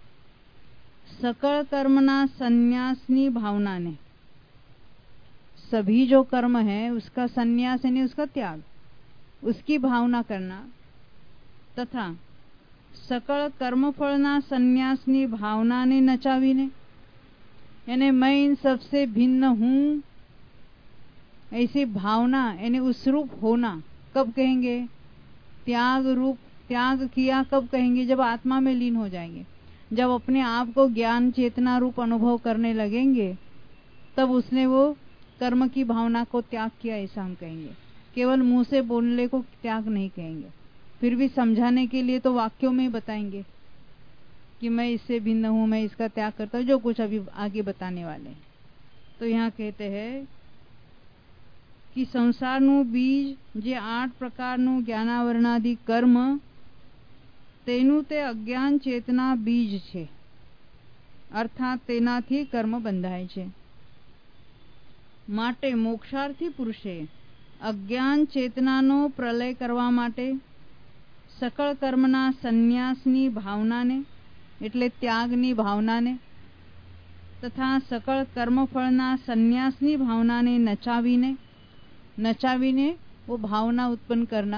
Speaker 2: सकल कर्मना संन्यासनी भावना ने, सभी जो कर्म है उसका संन्यास यानी उसका त्याग, उसकी भावना करना, तथा सकल कर्मफलना संन्यासनी भावनाने नचावीने, यानी मैं इन सबसे भिन्न हूं ऐसी भावना यानी उस रूप होना कब कहेंगे? त्याग रूप त्याग किया कब कहेंगे? जब आत्मा में लीन हो जाएंगे, जब अपने आप को ज्ञान चेतना रूप अनुभव करने लगेंगे, तब उसने वो कर्म की भावना को त्याग किया ऐसा हम कहेंगे। केवल मुंह से बोलने को त्याग नहीं कहेंगे, फिर भी समझाने के लिए तो वाक्यों में ही बताएंगे कि मैं इससे भिन्न हूं, मैं इसका त्याग करता हूं, जो कुछ अभी आगे बताने वाले हैं। तो यहाँ कहते हैं कि संसारનું બીજ જે 8 પ્રકારનું જ્ઞાનાવરણાદિ કર્મ તેનું તે અજ્ઞાન ચેતના બીજ છે, અર્થાત તેનાથી કર્મ બંધાય છે। માટે મોક્ષાર્થી પુરુષે અજ્ઞાન ચેતનાનો પ્રલય કરવા માટે સકળ કર્મના સંન્યાસની ભાવનાને એટલે ત્યાગની ભાવનાને તથા સકળ કર્મફળના સંન્યાસની ભાવનાને नचावीने वो भावना उत्पन्न करना,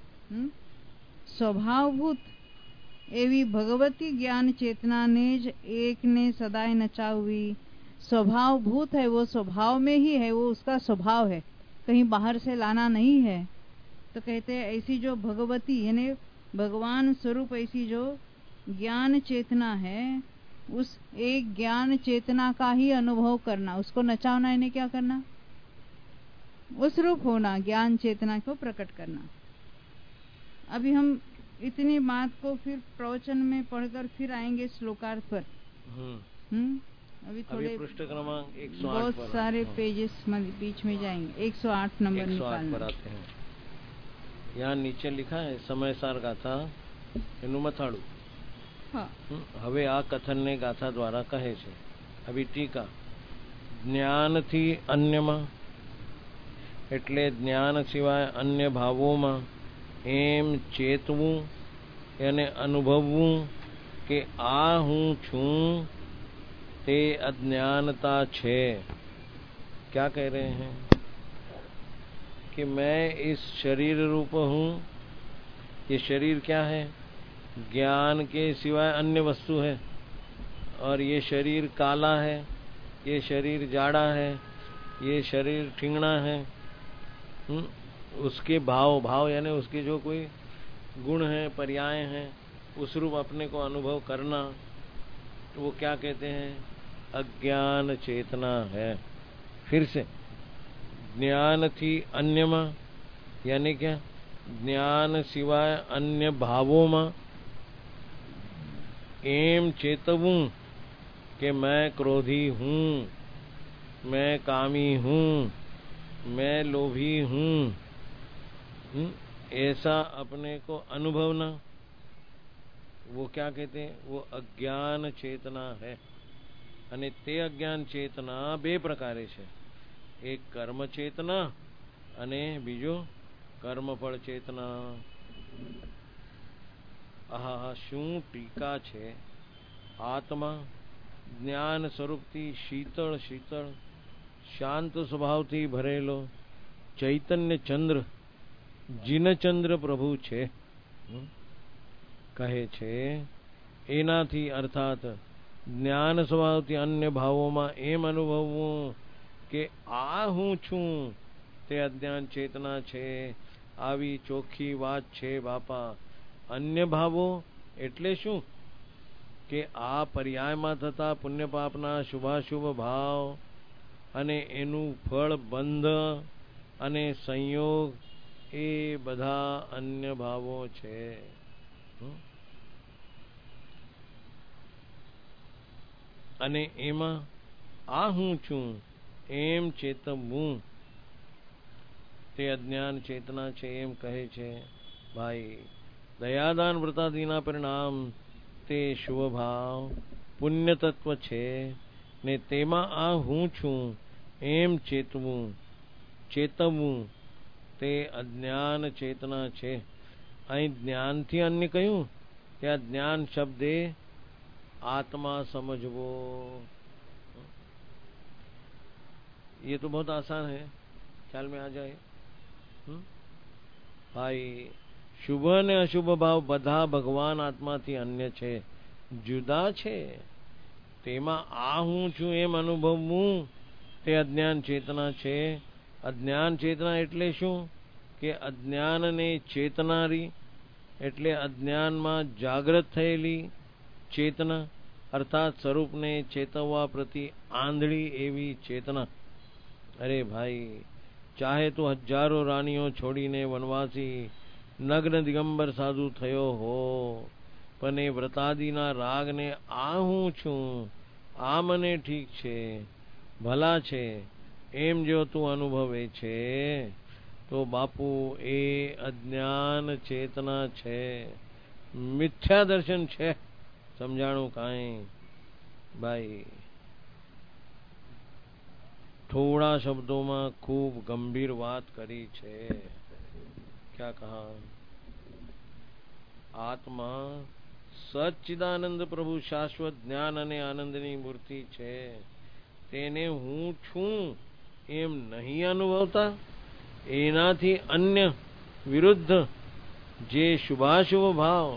Speaker 2: स्वभावभूत एवी भगवती ज्ञान चेतना ने ज एक ने सदाय नचावी। स्वभावभूत है, वो स्वभाव में ही है, वो उसका स्वभाव है, कहीं बाहर से लाना नहीं है। तो कहते हैं ऐसी जो भगवती यानी भगवान स्वरूप ऐसी जो ज्ञान चेतना है, उस एक ज्ञान चेतना का ही अनुभव करना, उसको नचावना यानी क्या करना? उस रूप होना, ज्ञान चेतना को प्रकट करना। अभी हम इतनी बात को फिर प्रवचन में पढ़कर फिर आएंगे श्लोकार्थ पर। अभी थोड़े
Speaker 1: पृष्ठ क्रमांक 108
Speaker 2: बहुत सारे पेजेस बीच में जाएंगे। 108 नंबर निकालना।
Speaker 1: पर आते हैं। यहाँ नीचे लिखा है समयसार गाथा एनु मथाड़ू।
Speaker 2: हाँ।
Speaker 1: हवे आ कथन ने गाथा द्वारा कहे छे। अभी टीका ज्ञान थी अन्यमा એટલે જ્ઞાન સિવાય અન્ય ભાવોમાં એમ ચેતવું અને અનુભવવું કે આ હું છું તે અજ્ઞાનતા છે। क्या कह रहे हैं कि मैं इस शरीर रूप हूँ। ये शरीर क्या है? ज्ञान के सिवाय अन्य वस्तु है, और ये शरीर काला है, ये शरीर जाड़ा है, ये शरीर ठिंगना है। उसके भाव यानी उसके जो कोई गुण है, पर्याय हैं, उस रूप अपने को अनुभव करना, तो वो क्या कहते हैं? अज्ञान चेतना है। फिर से ज्ञान थी अन्यमा यानी क्या? ज्ञान सिवाय अन्य भावों में एम चेतवूं कि मैं क्रोधी हूँ, मैं कामी हूँ, मैं लोभी हूँ, ऐसा अपने को अनुभव ना, वो क्या कहते हैं? वो अज्ञान चेतना है। અને તે અજ્ઞાન ચેતના બે પ્રકારે છે, એક કર્મ ચેતના અને બીજો કર્મફળ ચેતના। આહા શું ટીકા છે! આત્મા જ્ઞાન સ્વરૂપથી શીતળ શીતળ શાંત સ્વભાવથી ભરેલો ચૈતન્ય ચંદ્ર જીનચંદ્ર પ્રભુ છે। કહે છે એનાથી અર્થાત જ્ઞાન સ્વભાવથી અન્ય ભાવોમાં એમ અનુભવવું કે આ હું છું તે અજ્ઞાન ચેતના છે। આવી ચોખ્ખી વાત છે બાપા। અન્ય ભાવો એટલે શું? કે આ પર્યાયમાં થતા પુણ્ય પાપના શુભાશુભ ભાવ અને એનું ફળ બંધ અને સંયોગ એ બધા અન્ય ભાવો છે। અને એમાં આ હું છું એમ ચેતવવું તે અજ્ઞાન ચેતના છે એમ કહે છે। ભાઈ દયાદાન વ્રતાદિના પરિણામ તે શુભ ભાવ પુણ્ય તત્વ છે ને તેમાં આ હું છું એમ ચેતવવું તે અજ્ઞાન ચેતના છે। અહીં જ્ઞાનથી અન્ય કહ્યું ત્યાં જ્ઞાન શબ્દે આત્મા સમજવો। ये तो बहुत आसान है, ख्याल में आ जाए। भाई શુભ અને અશુભ ભાવ બધા ભગવાન આત્માથી અન્ય છે, જુદા છે. તેમાં આ હું છું એમ અનુભવવું તે અજ્ઞાન ચેતના છે. અજ્ઞાન ચેતના એટલે શું કે અજ્ઞાનને ચેતનારી એટલે અજ્ઞાનમાં જાગૃત થયેલી ચેતના અર્થાત સ્વરૂપને ચેતવવા પ્રતિ આંધળી એવી ચેતના. અરે ભાઈ ચાહે તો હજારો રાણીઓ છોડીને વનવાસી નગ્ન દિગંબર સાધુ થયો હો, પણ એ વ્રતાદિના રાગને આ હું છું, આ મને ઠીક છે, ભલા છે એમ જો તું અનુભવે છે તો બાપુ એ અજ્ઞાન ચેતના છે, મિથ્યા દર્શન છે. સમજાણું કાંઈ? ભાઈ થોડા શબ્દોમાં ખૂબ ગંભીર વાત કરી છે. क्या कहा? आत्मा સચ્ચિદાનંદ પ્રભુ શાશ્વત જ્ઞાન અને આનંદની મૂર્તિ છે. તેને હું છું એમ નહીં અનુભવતા. એનાથી અન્ય વિરુદ્ધ જે શુભાશુભ ભાવ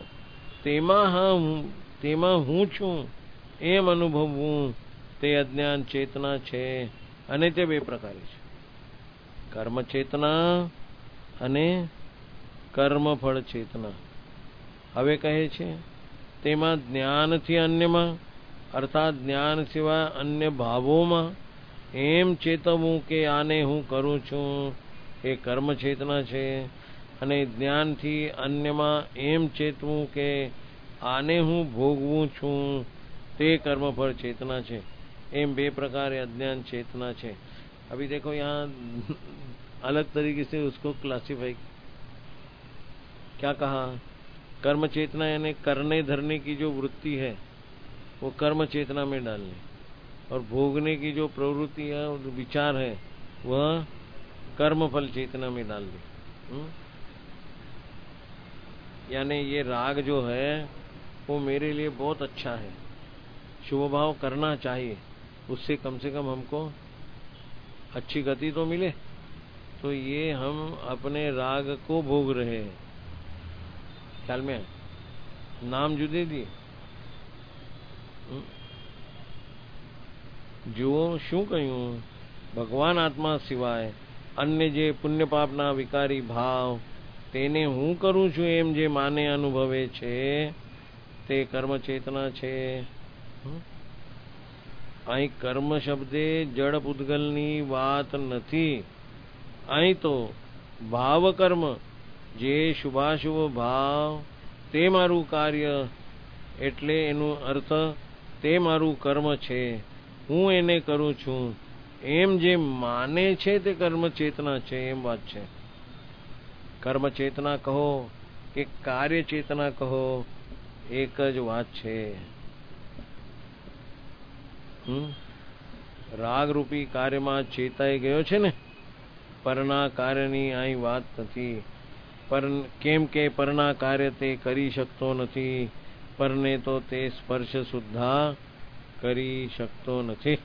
Speaker 1: તેમાં હું છું એમ અનુભવવું તે અજ્ઞાન ચેતના છે. અને તે બે પ્રકારે છે, કર્મ ચેતના અને કર્મફળ ચેતના. હવે કહે છે તેમાં જ્ઞાનથી અન્યમાં અર્થાત જ્ઞાન સિવાય અન્ય ભાવોમાં એમ ચેતવવું કે આને હું કરું છું એ કર્મ ચેતના છે, અને જ્ઞાનથી અન્યમાં એમ ચેતવું કે આને હું ભોગવું છું તે કર્મફળ चेतना છે. एम बे प्रकार अज्ञान चेतना છે. अभी देखो यहाँ अलग तरीके से उसको क्लासिफाई क्या कहा? कर्म चेतना यानी करने धरने की जो वृत्ति है वो कर्म चेतना में डालनी, और भोगने की जो प्रवृत्ति है और विचार है वह कर्म फल चेतना में डालनी. यानी ये राग जो है वो मेरे लिए बहुत अच्छा है, शुभ भाव करना चाहिए, उससे कम से कम हमको अच्छी गति तो मिले. तो ये हम अपने राग को भोग रहे हैं. ख्याल में नाम जुदे दिए જો શું કહ્યું? ભગવાન આત્મા સિવાય અન્ય જે પુણ્ય પાપના વિકારી ભાવ તેને હું કરું છું એમ જે માને અનુભવે છે તે કર્મ ચેતના છે. અહીં કર્મ શબ્દે જડ પૂતગલની વાત નથી. અહીં તો ભાવ કર્મ જે શુભાશુભ ભાવ તે મારું કાર્ય, એટલે એનો અર્થ તે મારું કર્મ છે, હું એને કરું છું એમ જે માને છે તે કર્મ ચેતના છે. એમ વાત છે. કર્મ ચેતના કહો કે કાર્ય ચેતના કહો એક જ વાત છે. રાગ રૂપી કાર્યમાં ચેતાઈ ગયો છે ને, પરના કાર્યની અહીં વાત નથી. કેમ કે પરના કાર્ય તે કરી શકતો નથી, પરને તો તે સ્પર્શ સુદ્ધા કરી શકતો નથી.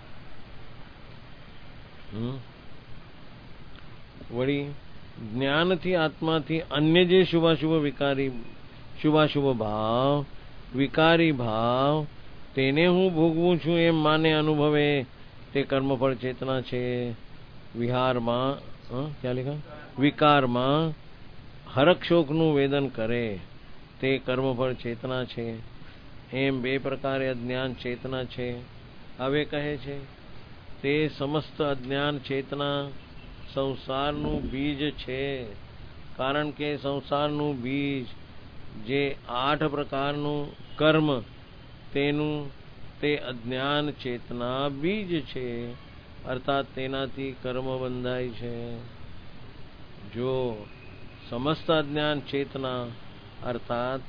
Speaker 1: વળી જ્ઞાનથી આત્માથી અન્ય જે શુભાશુભ ભાવ વિકારી ભાવ તેને હું ભોગવું છું એમ માને અનુભવે તે કર્મફળ ચેતના છે. વિહારમાં ક્યાં લીધા? વિકારમાં હરક શોકનું વેદન કરે તે કર્મફળ ચેતના છે. એમ બે પ્રકારે અજ્ઞાન ચેતના છે. હવે કહે છે તે સમસ્ત અજ્ઞાન ચેતના સંસારનું બીજ છે. કારણ કે સંસારનું બીજ જે 8 પ્રકારનું કર્મ તેનું તે અજ્ઞાન ચેતના બીજ છે, અર્થાત તેનાથી કર્મ બંધાય છે. જો સમસ્ત અજ્ઞાન ચેતના અર્થાત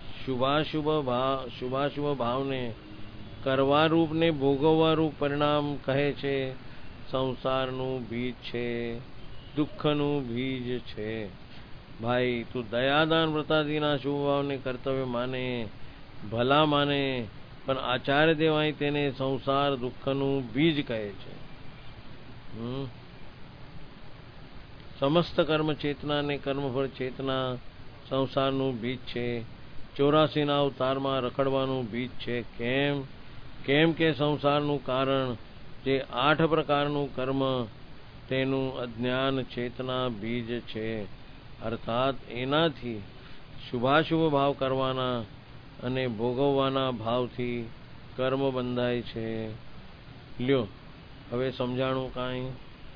Speaker 1: શુભાશુભ ભાવને કરવા રૂપ ને ભોગવવા રૂપ પરિણામ કહે છે, સંસારનું બીજ છે, દુઃખનું બીજ છે. ભાઈ તું દયાદાન વ્રતાદિના શુભ ભાવને કર્તવ્ય માને, ભલા માને, પણ આચાર્ય દેવાય તેને સંસાર દુઃખનું બીજ કહે છે. સમસ્ત કર્મ ચેતના ને કર્મફળ ચેતના સંસારનું બીજ છે. 84ના અવતારમાં રખડવાનું બીજ છે. કેમ કે સંસારનું કારણ જે 8 પ્રકારનું કર્મ તેનું અજ્ઞાન ચેતના બીજ છે. અર્થાત એનાથી શુભાશુભ ભાવ કરવાના અને ભોગવવાના ભાવથી કર્મ બંધાય છે. લ્યો હવે समझाणु काई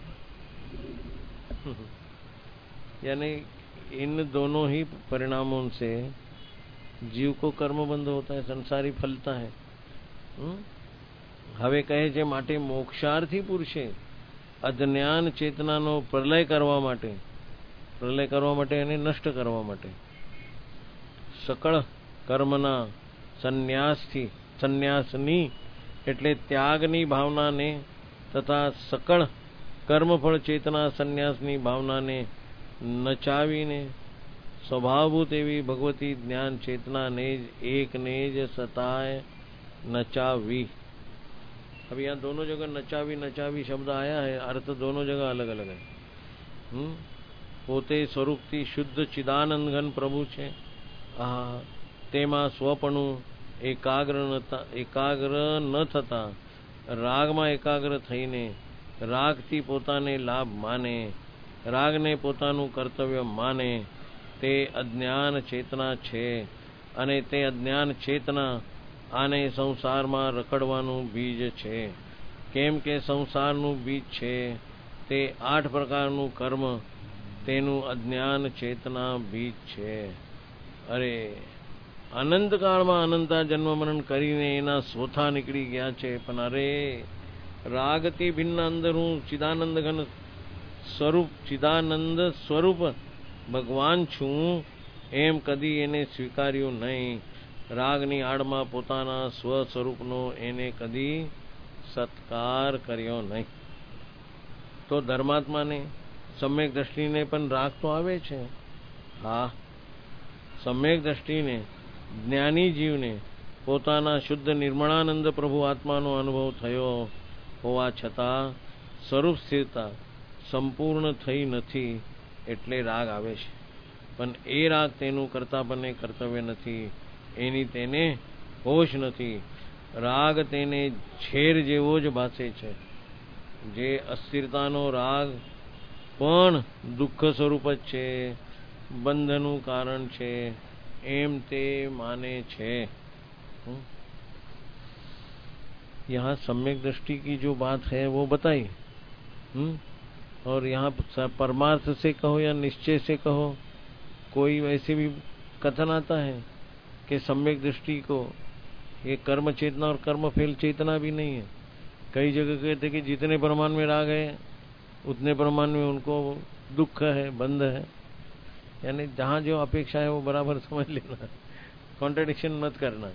Speaker 1: यानी इन दोनों ही परिणामों से जीव को कर्म बंध होता है, संसारी फलता है. હવે કહે છે માટે મોક્ષાર્થી પુરુષે અજ્ઞાન ચેતનાનો પ્રલય કરવા માટે અને નષ્ટ કરવા માટે સકળ કર્મના સંન્યાસની એટલે ત્યાગની ભાવનાને તથા સકળ કર્મફળ ચેતના સંન્યાસની ભાવનાને નચાવીને સ્વભાવભૂત એવી ભગવતી જ્ઞાન ચેતનાને જ એકને જ સતાય नचावी. अभी यहाँ दोनों जगह नचावी शब्द आया है, अर्थ दोनों जगह अलग अलग है. પોતે સ્વરૂપથી શુદ્ધ ચિદાનંદ ઘન પ્રભુ છે. તેમાં સ્વપણું એકાગ્ર ન થતા રાગમાં એકાગ્ર થઈને રાગથી પોતાને લાભ માને, રાગને પોતાનું કર્તવ્ય માને તે અજ્ઞાન ચેતના છે. અને તે અજ્ઞાન ચેતના આને સંસારમાં રખડવાનું બીજ છે. કેમ કે સંસારનું બીજ છે તે 8 પ્રકારનું કર્મ તેનું અજ્ઞાન ચેતના બીજ છે. અરે અનંતકાળમાં અનંતા જન્મ મરણ કરીને એના સોથા નીકળી ગયા છે. પણ અરે રાગથી ભિન્ન અંદર હું ચિદાનંદ ઘન સ્વરૂપ ચિદાનંદ સ્વરૂપ ભગવાન છું એમ કદી એને સ્વીકાર્યું નહીં. રાગની આડમાં પોતાના સ્વ સ્વરૂપનો એને કદી સત્કાર કર્યો નહીં. તો ધર્માત્માને સમ્યક દ્રષ્ટિને પણ રાગ તો આવે છે. હા, સમ્યક દ્રષ્ટિને જ્ઞાની જીવને પોતાના શુદ્ધ નિર્મળાનંદ પ્રભુ આત્માનો અનુભવ થયો હોવા છતાં સ્વરૂપ સ્થિરતા સંપૂર્ણ થઈ નથી એટલે રાગ આવે છે. પણ એ રાગ તેનું કરતાપણે કર્તવ્ય નથી, એની તેને હોશ નથી. રાગ તેને ઝેર જેવો જ ભાસે છે. જે અસ્થિરતાનો રાગ પણ દુઃખ સ્વરૂપ જ છે, બંધનું કારણ છે એમ તે માને છે. यहाँ सम्यक दृष्टि की जो बात है वो बताई. और यहाँ परमार्थ से कहो या निश्चय से कहो, कोई वैसे भी कथन आता है कि सम्यक दृष्टि को ये कर्म चेतना और कर्म फेल चेतना भी नहीं है. कई जगह कहते कि जितने प्रमाण में राग है उतने प्रमाण में उनको दुख है, बंध है. यानी जहाँ जो अपेक्षा है वो बराबर समझ लेना, कॉन्ट्रडिक्शन मत करना.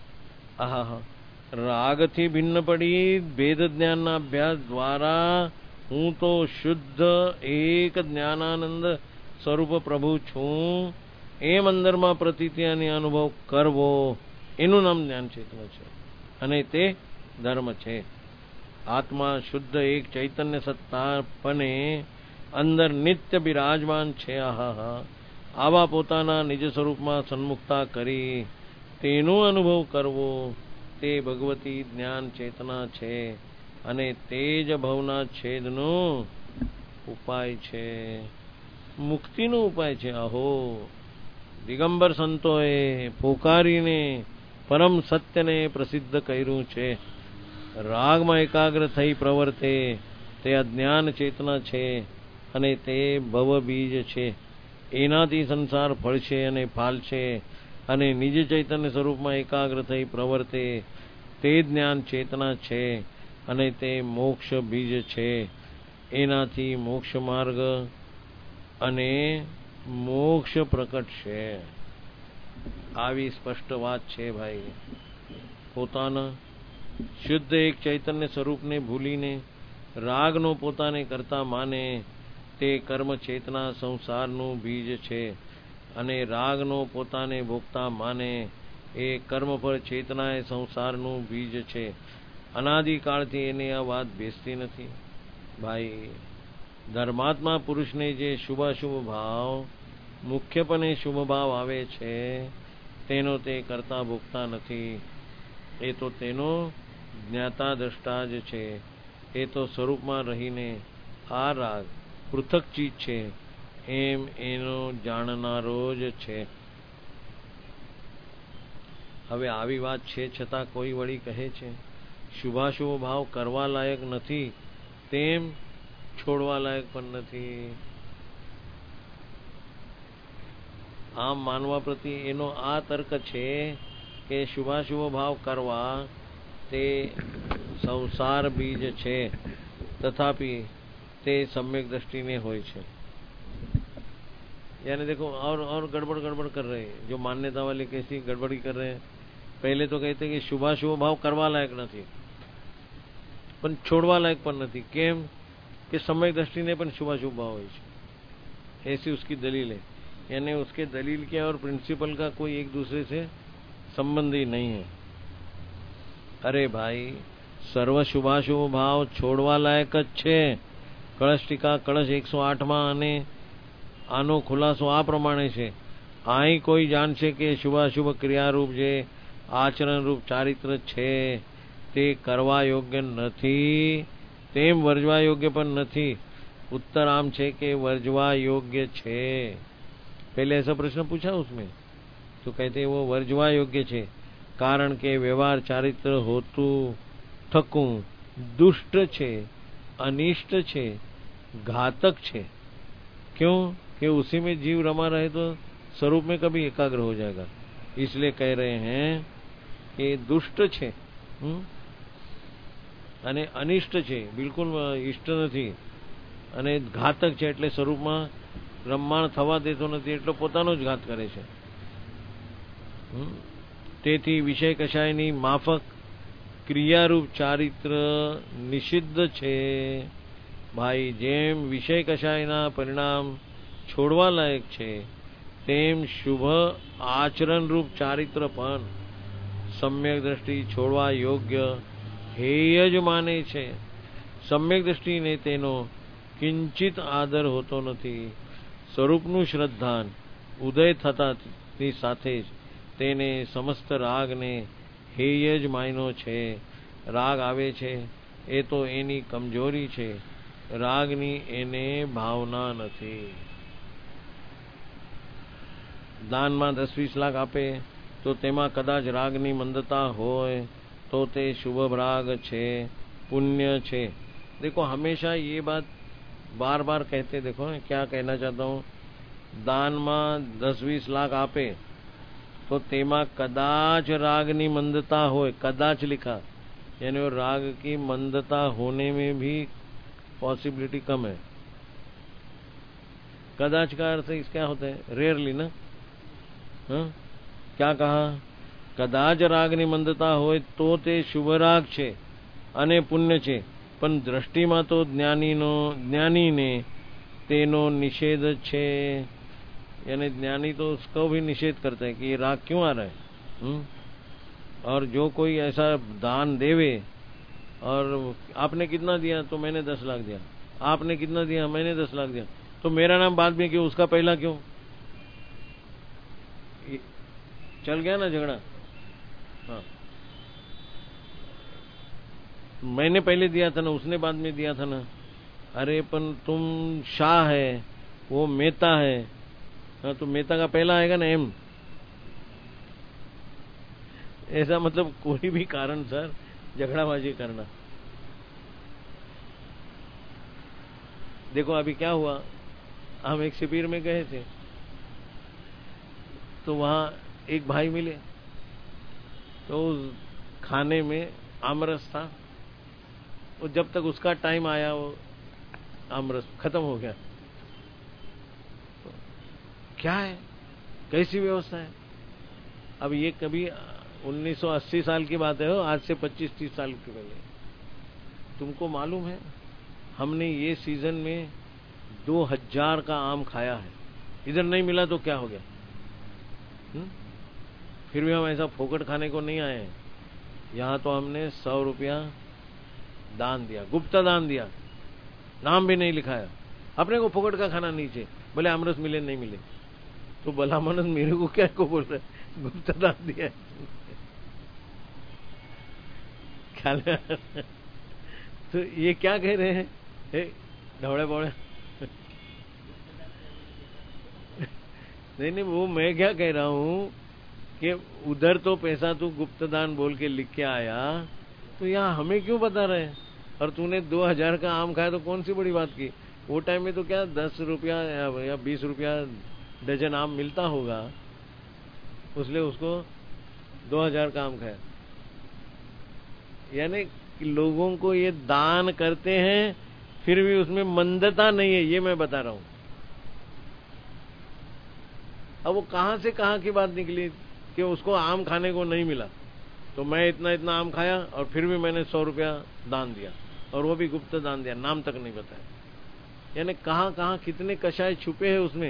Speaker 1: રાગથી ભિન્ન પડી ભેદ જ્ઞાનના અભ્યાસ દ્વારા હું તો શુદ્ધ એક જ્ઞાનાનંદ સ્વરૂપ પ્રભુ છું એમ અંદરમાં પ્રતીતિ અને અનુભવ કરવો, એનું નામ જ્ઞાન ચેતના છે અને તે ધર્મ છે. આત્મા શુદ્ધ એક ચૈતન્ય સત્તાપણે અંદર નિત્ય બિરાજમાન છે. આવા પોતાના નિજ સ્વરૂપમાં સન્મુખતા કરી તેનો અનુભવ કરવો તે ભગવતી જ્ઞાન ચેતના છે અને તે જ ભવના છેદનો ઉપાય છે, મુક્તિનો ઉપાય છે. અહો, દિગંબર સંતોએ પોકારીને પરમ સત્યને પ્રસિદ્ધ કર્યું છે. રાગમાં એકાગ્ર થઈ પ્રવર્તે તે અજ્ઞાન ચેતના છે અને તે ભવ બીજ છે. એનાથી સંસાર ફળશે અને ફાલશે. અને નિજ ચૈતન્ય સ્વરૂપમાં એકાગ્ર થઈ પ્રવર્તે તે જ્ઞાન ચેતના છે અને તે મોક્ષ બીજ છે. એનાથી મોક્ષ માર્ગ અને મોક્ષ પ્રકટ છે. આવી સ્પષ્ટ વાત છે ભાઈ. પોતાના શુદ્ધ એક ચૈતન્ય સ્વરૂપને ભૂલીને રાગનો પોતાને કરતા માને તે કર્મ ચેતના સંસારનું બીજ છે અને રાગનો પોતાને ભોગતા માને એ કર્મફળ ચેતના એ સંસારનું બીજ છે. અનાદિકાળથી એને આ વાત બેસતી નથી. ભાઈ ધર્માત્મા પુરુષને જે શુભાશુભ ભાવ મુખ્યપણે શુભ ભાવ આવે છે તેનો તે કરતા ભોગતા નથી. એ તો તેનો જ્ઞાતા દ્રષ્ટા જ છે. એ તો સ્વરૂપમાં રહીને આ રાગ પૃથક ચીજ છે એમ એનો જાણનારો જ છે. હવે આવી વાત છે છતાં કોઈ વળી કહે છે શુભાશુભ ભાવ કરવા લાયક નથી તેમ છોડવા લાયક પણ નથી. આમ માનવા પ્રતિ એનો આ તર્ક છે કે શુભાશુભ ભાવ કરવા તે સંસાર બીજ છે, तथापि ते सम्यक दृष्टि में होय छे. यानी देखो और गड़बड़ गड़बड़ कर रहे हैं. जो मान्यता वाले कैसी गड़बड़ी कर रहे हैं. पहले तो कहते कि शुभाशुभ भाव करवा लायक नहीं पण छोड़वा लायक पण नहीं. केम कि सम्यक दृष्टि ने पण शुभाशुभ भाव होय छे. ऐसी उसकी दलील है. यानी उसके दलील के और प्रिंसिपल का कोई एक दूसरे से संबंध ही नहीं है. अरे भाई सर्व शुभाशुभ भाव छोड़वा लायक ज छे. कलश टीका कलश 108 માં અને આનો ખુલાસો આ પ્રમાણે છે. અહીં કોઈ જાણશે કે શુભાશુભ ક્રિયારૂપ જે આચરણરૂપ ચારિત્ર છે તે કરવા યોગ્ય નથી તેમ વર્જવા યોગ્ય પણ નથી. उत्तर आम છે કે वर्जवा योग्य છે. पहले ऐसा प्रश्न पूछा उसमें तो कहते वो वर्जवा योग्य છે कारण के व्यवहार चारित्र होतु थकू दुष्ट છે, अनिष्ट છે, घातक છે. क्यों कि उसी में जीव रमा रहे तो स्वरूप में कभी एकाग्र हो जाएगा. इसलिए कह रहे हैं कि दुष्ट છે અને અનિષ્ટ છે, બિલકુલ ઇષ્ટ નથી, અને ઘાતક છે એટલે સ્વરૂપમાં રમમાણ થવા દેતો નથી, એટલે પોતાનો જ ઘાત કરે છે. તેથી વિષય કશાયની માફક ક્રિયારૂપ ચારિત્ર નિષિદ્ધ છે. ભાઈ જેમ વિષય કશાયના પરિણામ છોડવા લાયક છે તેમ શુભ આચરણરૂપ ચારિત્ર પણ સમ્યક દ્રષ્ટિ છોડવા યોગ્ય હેય જ માને છે. સમ્યક દ્રષ્ટિને તેનો કિંચિત આદર હોતો નથી. સ્વરૂપનું શ્રદ્ધાન ઉદય થતાની સાથે જ તેને સમસ્ત રાગને હેય જ માન્યો છે. રાગ આવે છે એ તો એની કમજોરી છે, રાગની એને ભાવના નથી. દાનમાં 10-20 લાખ આપે તો તેમાં કદાચ રાગની મંદતા હોય तो ते शुभ राग छे, पुण्य छे. देखो हमेशा ये बात बार बार कहते. देखो क्या कहना चाहता हूँ. दान में 10-20 लाख आपे तो तेमा कदाच रागनी मंदता होय. कदाच लिखा यानी वो राग की मंदता होने में भी पॉसिबिलिटी कम है. कदाच का अर्थ क्या होता है? रेयरली ना. क्या कहा? कदाच रागनी मंदता होय तो ते शुभ राग छे अने पुण्य छे. पण दृष्टिमां तो ज्ञानीने तेनो निषेध छे. यानी ज्ञानी तो उसको भी निषेध करता है कि ये राग क्यों आ रहा है. और जो कोई ऐसा दान देवे और आपने कितना दिया तो मैंने 10 लाख दिया, आपने कितना दिया मैंने 10 लाख दिया, तो मेरा नाम बाद में क्यों, उसका पहला क्यों? चल गया ना झगड़ा. हाँ मैंने पहले दिया था ना, उसने बाद में दिया था ना. अरे पण तुम शाह है, वो मेहता है. हाँ तो मेहता का पहला आएगा ना एम. ऐसा मतलब कोई भी कारण सर झगड़ाबाजी करना. देखो अभी क्या हुआ, हम एक शिविर में गए थे तो वहां एक भाई मिले तो खाने में आमरस था. और जब तक उसका टाइम आया वो आमरस खत्म हो गया. तो क्या है, कैसी व्यवस्था है? अब ये कभी 1980 साल की बात है, आज से 25-30 साल के पहले. तुमको मालूम है हमने ये सीजन में 2000 का आम खाया है. इधर नहीं मिला तो क्या हो गया. फिर भी हम ऐसा फोकट खाने को नहीं आए हैं. यहाँ तो हमने 100 रुपया दान दिया, गुप्ता दान दिया. नाम भी नहीं लिखाया, अपने को फोकट का खाना नीचे, बोले आमरस मिले नहीं मिले, तो भला मनस मेरे को क्या को बोल रहे, गुप्त दान दिया ख्याल है? तो ये क्या कह रहे हैं, ढवड़े बौड़े नहीं, वो मैं क्या कह रहा हूँ कि उधर तो पैसा तू गुप्त दान बोल के लिख के आया, तो यहाँ हमें क्यों बता रहे हैं? और तूने 2000 का आम खाया तो कौन सी बड़ी बात की? वो टाइम में तो क्या 10 रुपया या 20 रुपया डजन आम मिलता होगा, उसलिए उसको 2000 का आम खाया। यानी कि लोगों को ये दान करते हैं, फिर भी उसमें मंदता नहीं है, ये मैं बता रहा हूं। अब वो कहां से कहां की बात निकली कि उसको आम खाने को नहीं मिला, तो मैं इतना इतना आम खाया और फिर भी मैंने 100 रुपया दान दिया, और वो भी गुप्त दान दिया, नाम तक नहीं बताया। यानी कहां कहां कितने कषाय छुपे हैं उसमें,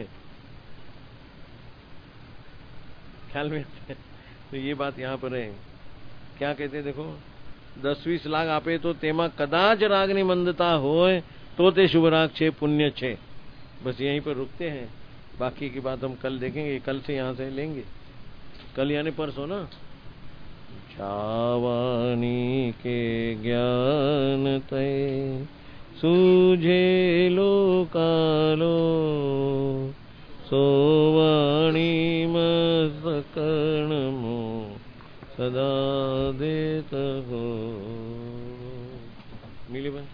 Speaker 1: ख्याल में तो ये बात यहां पर है। क्या कहते देखो, 10-20 लाख आपे तो तेमा कदाच रागनी मंदता होए तो ते शुभ राग छे पुण्य छे। बस यहीं पर रुकते हैं, बाकी की बात हम कल देखेंगे, कल से यहां से लेंगे, कल यानी परसों ना। छावानी के ज्ञान तय सूझे लोकालो, सोवाणी मस्तकर्ण मो सदा देत हो। मिली भाई,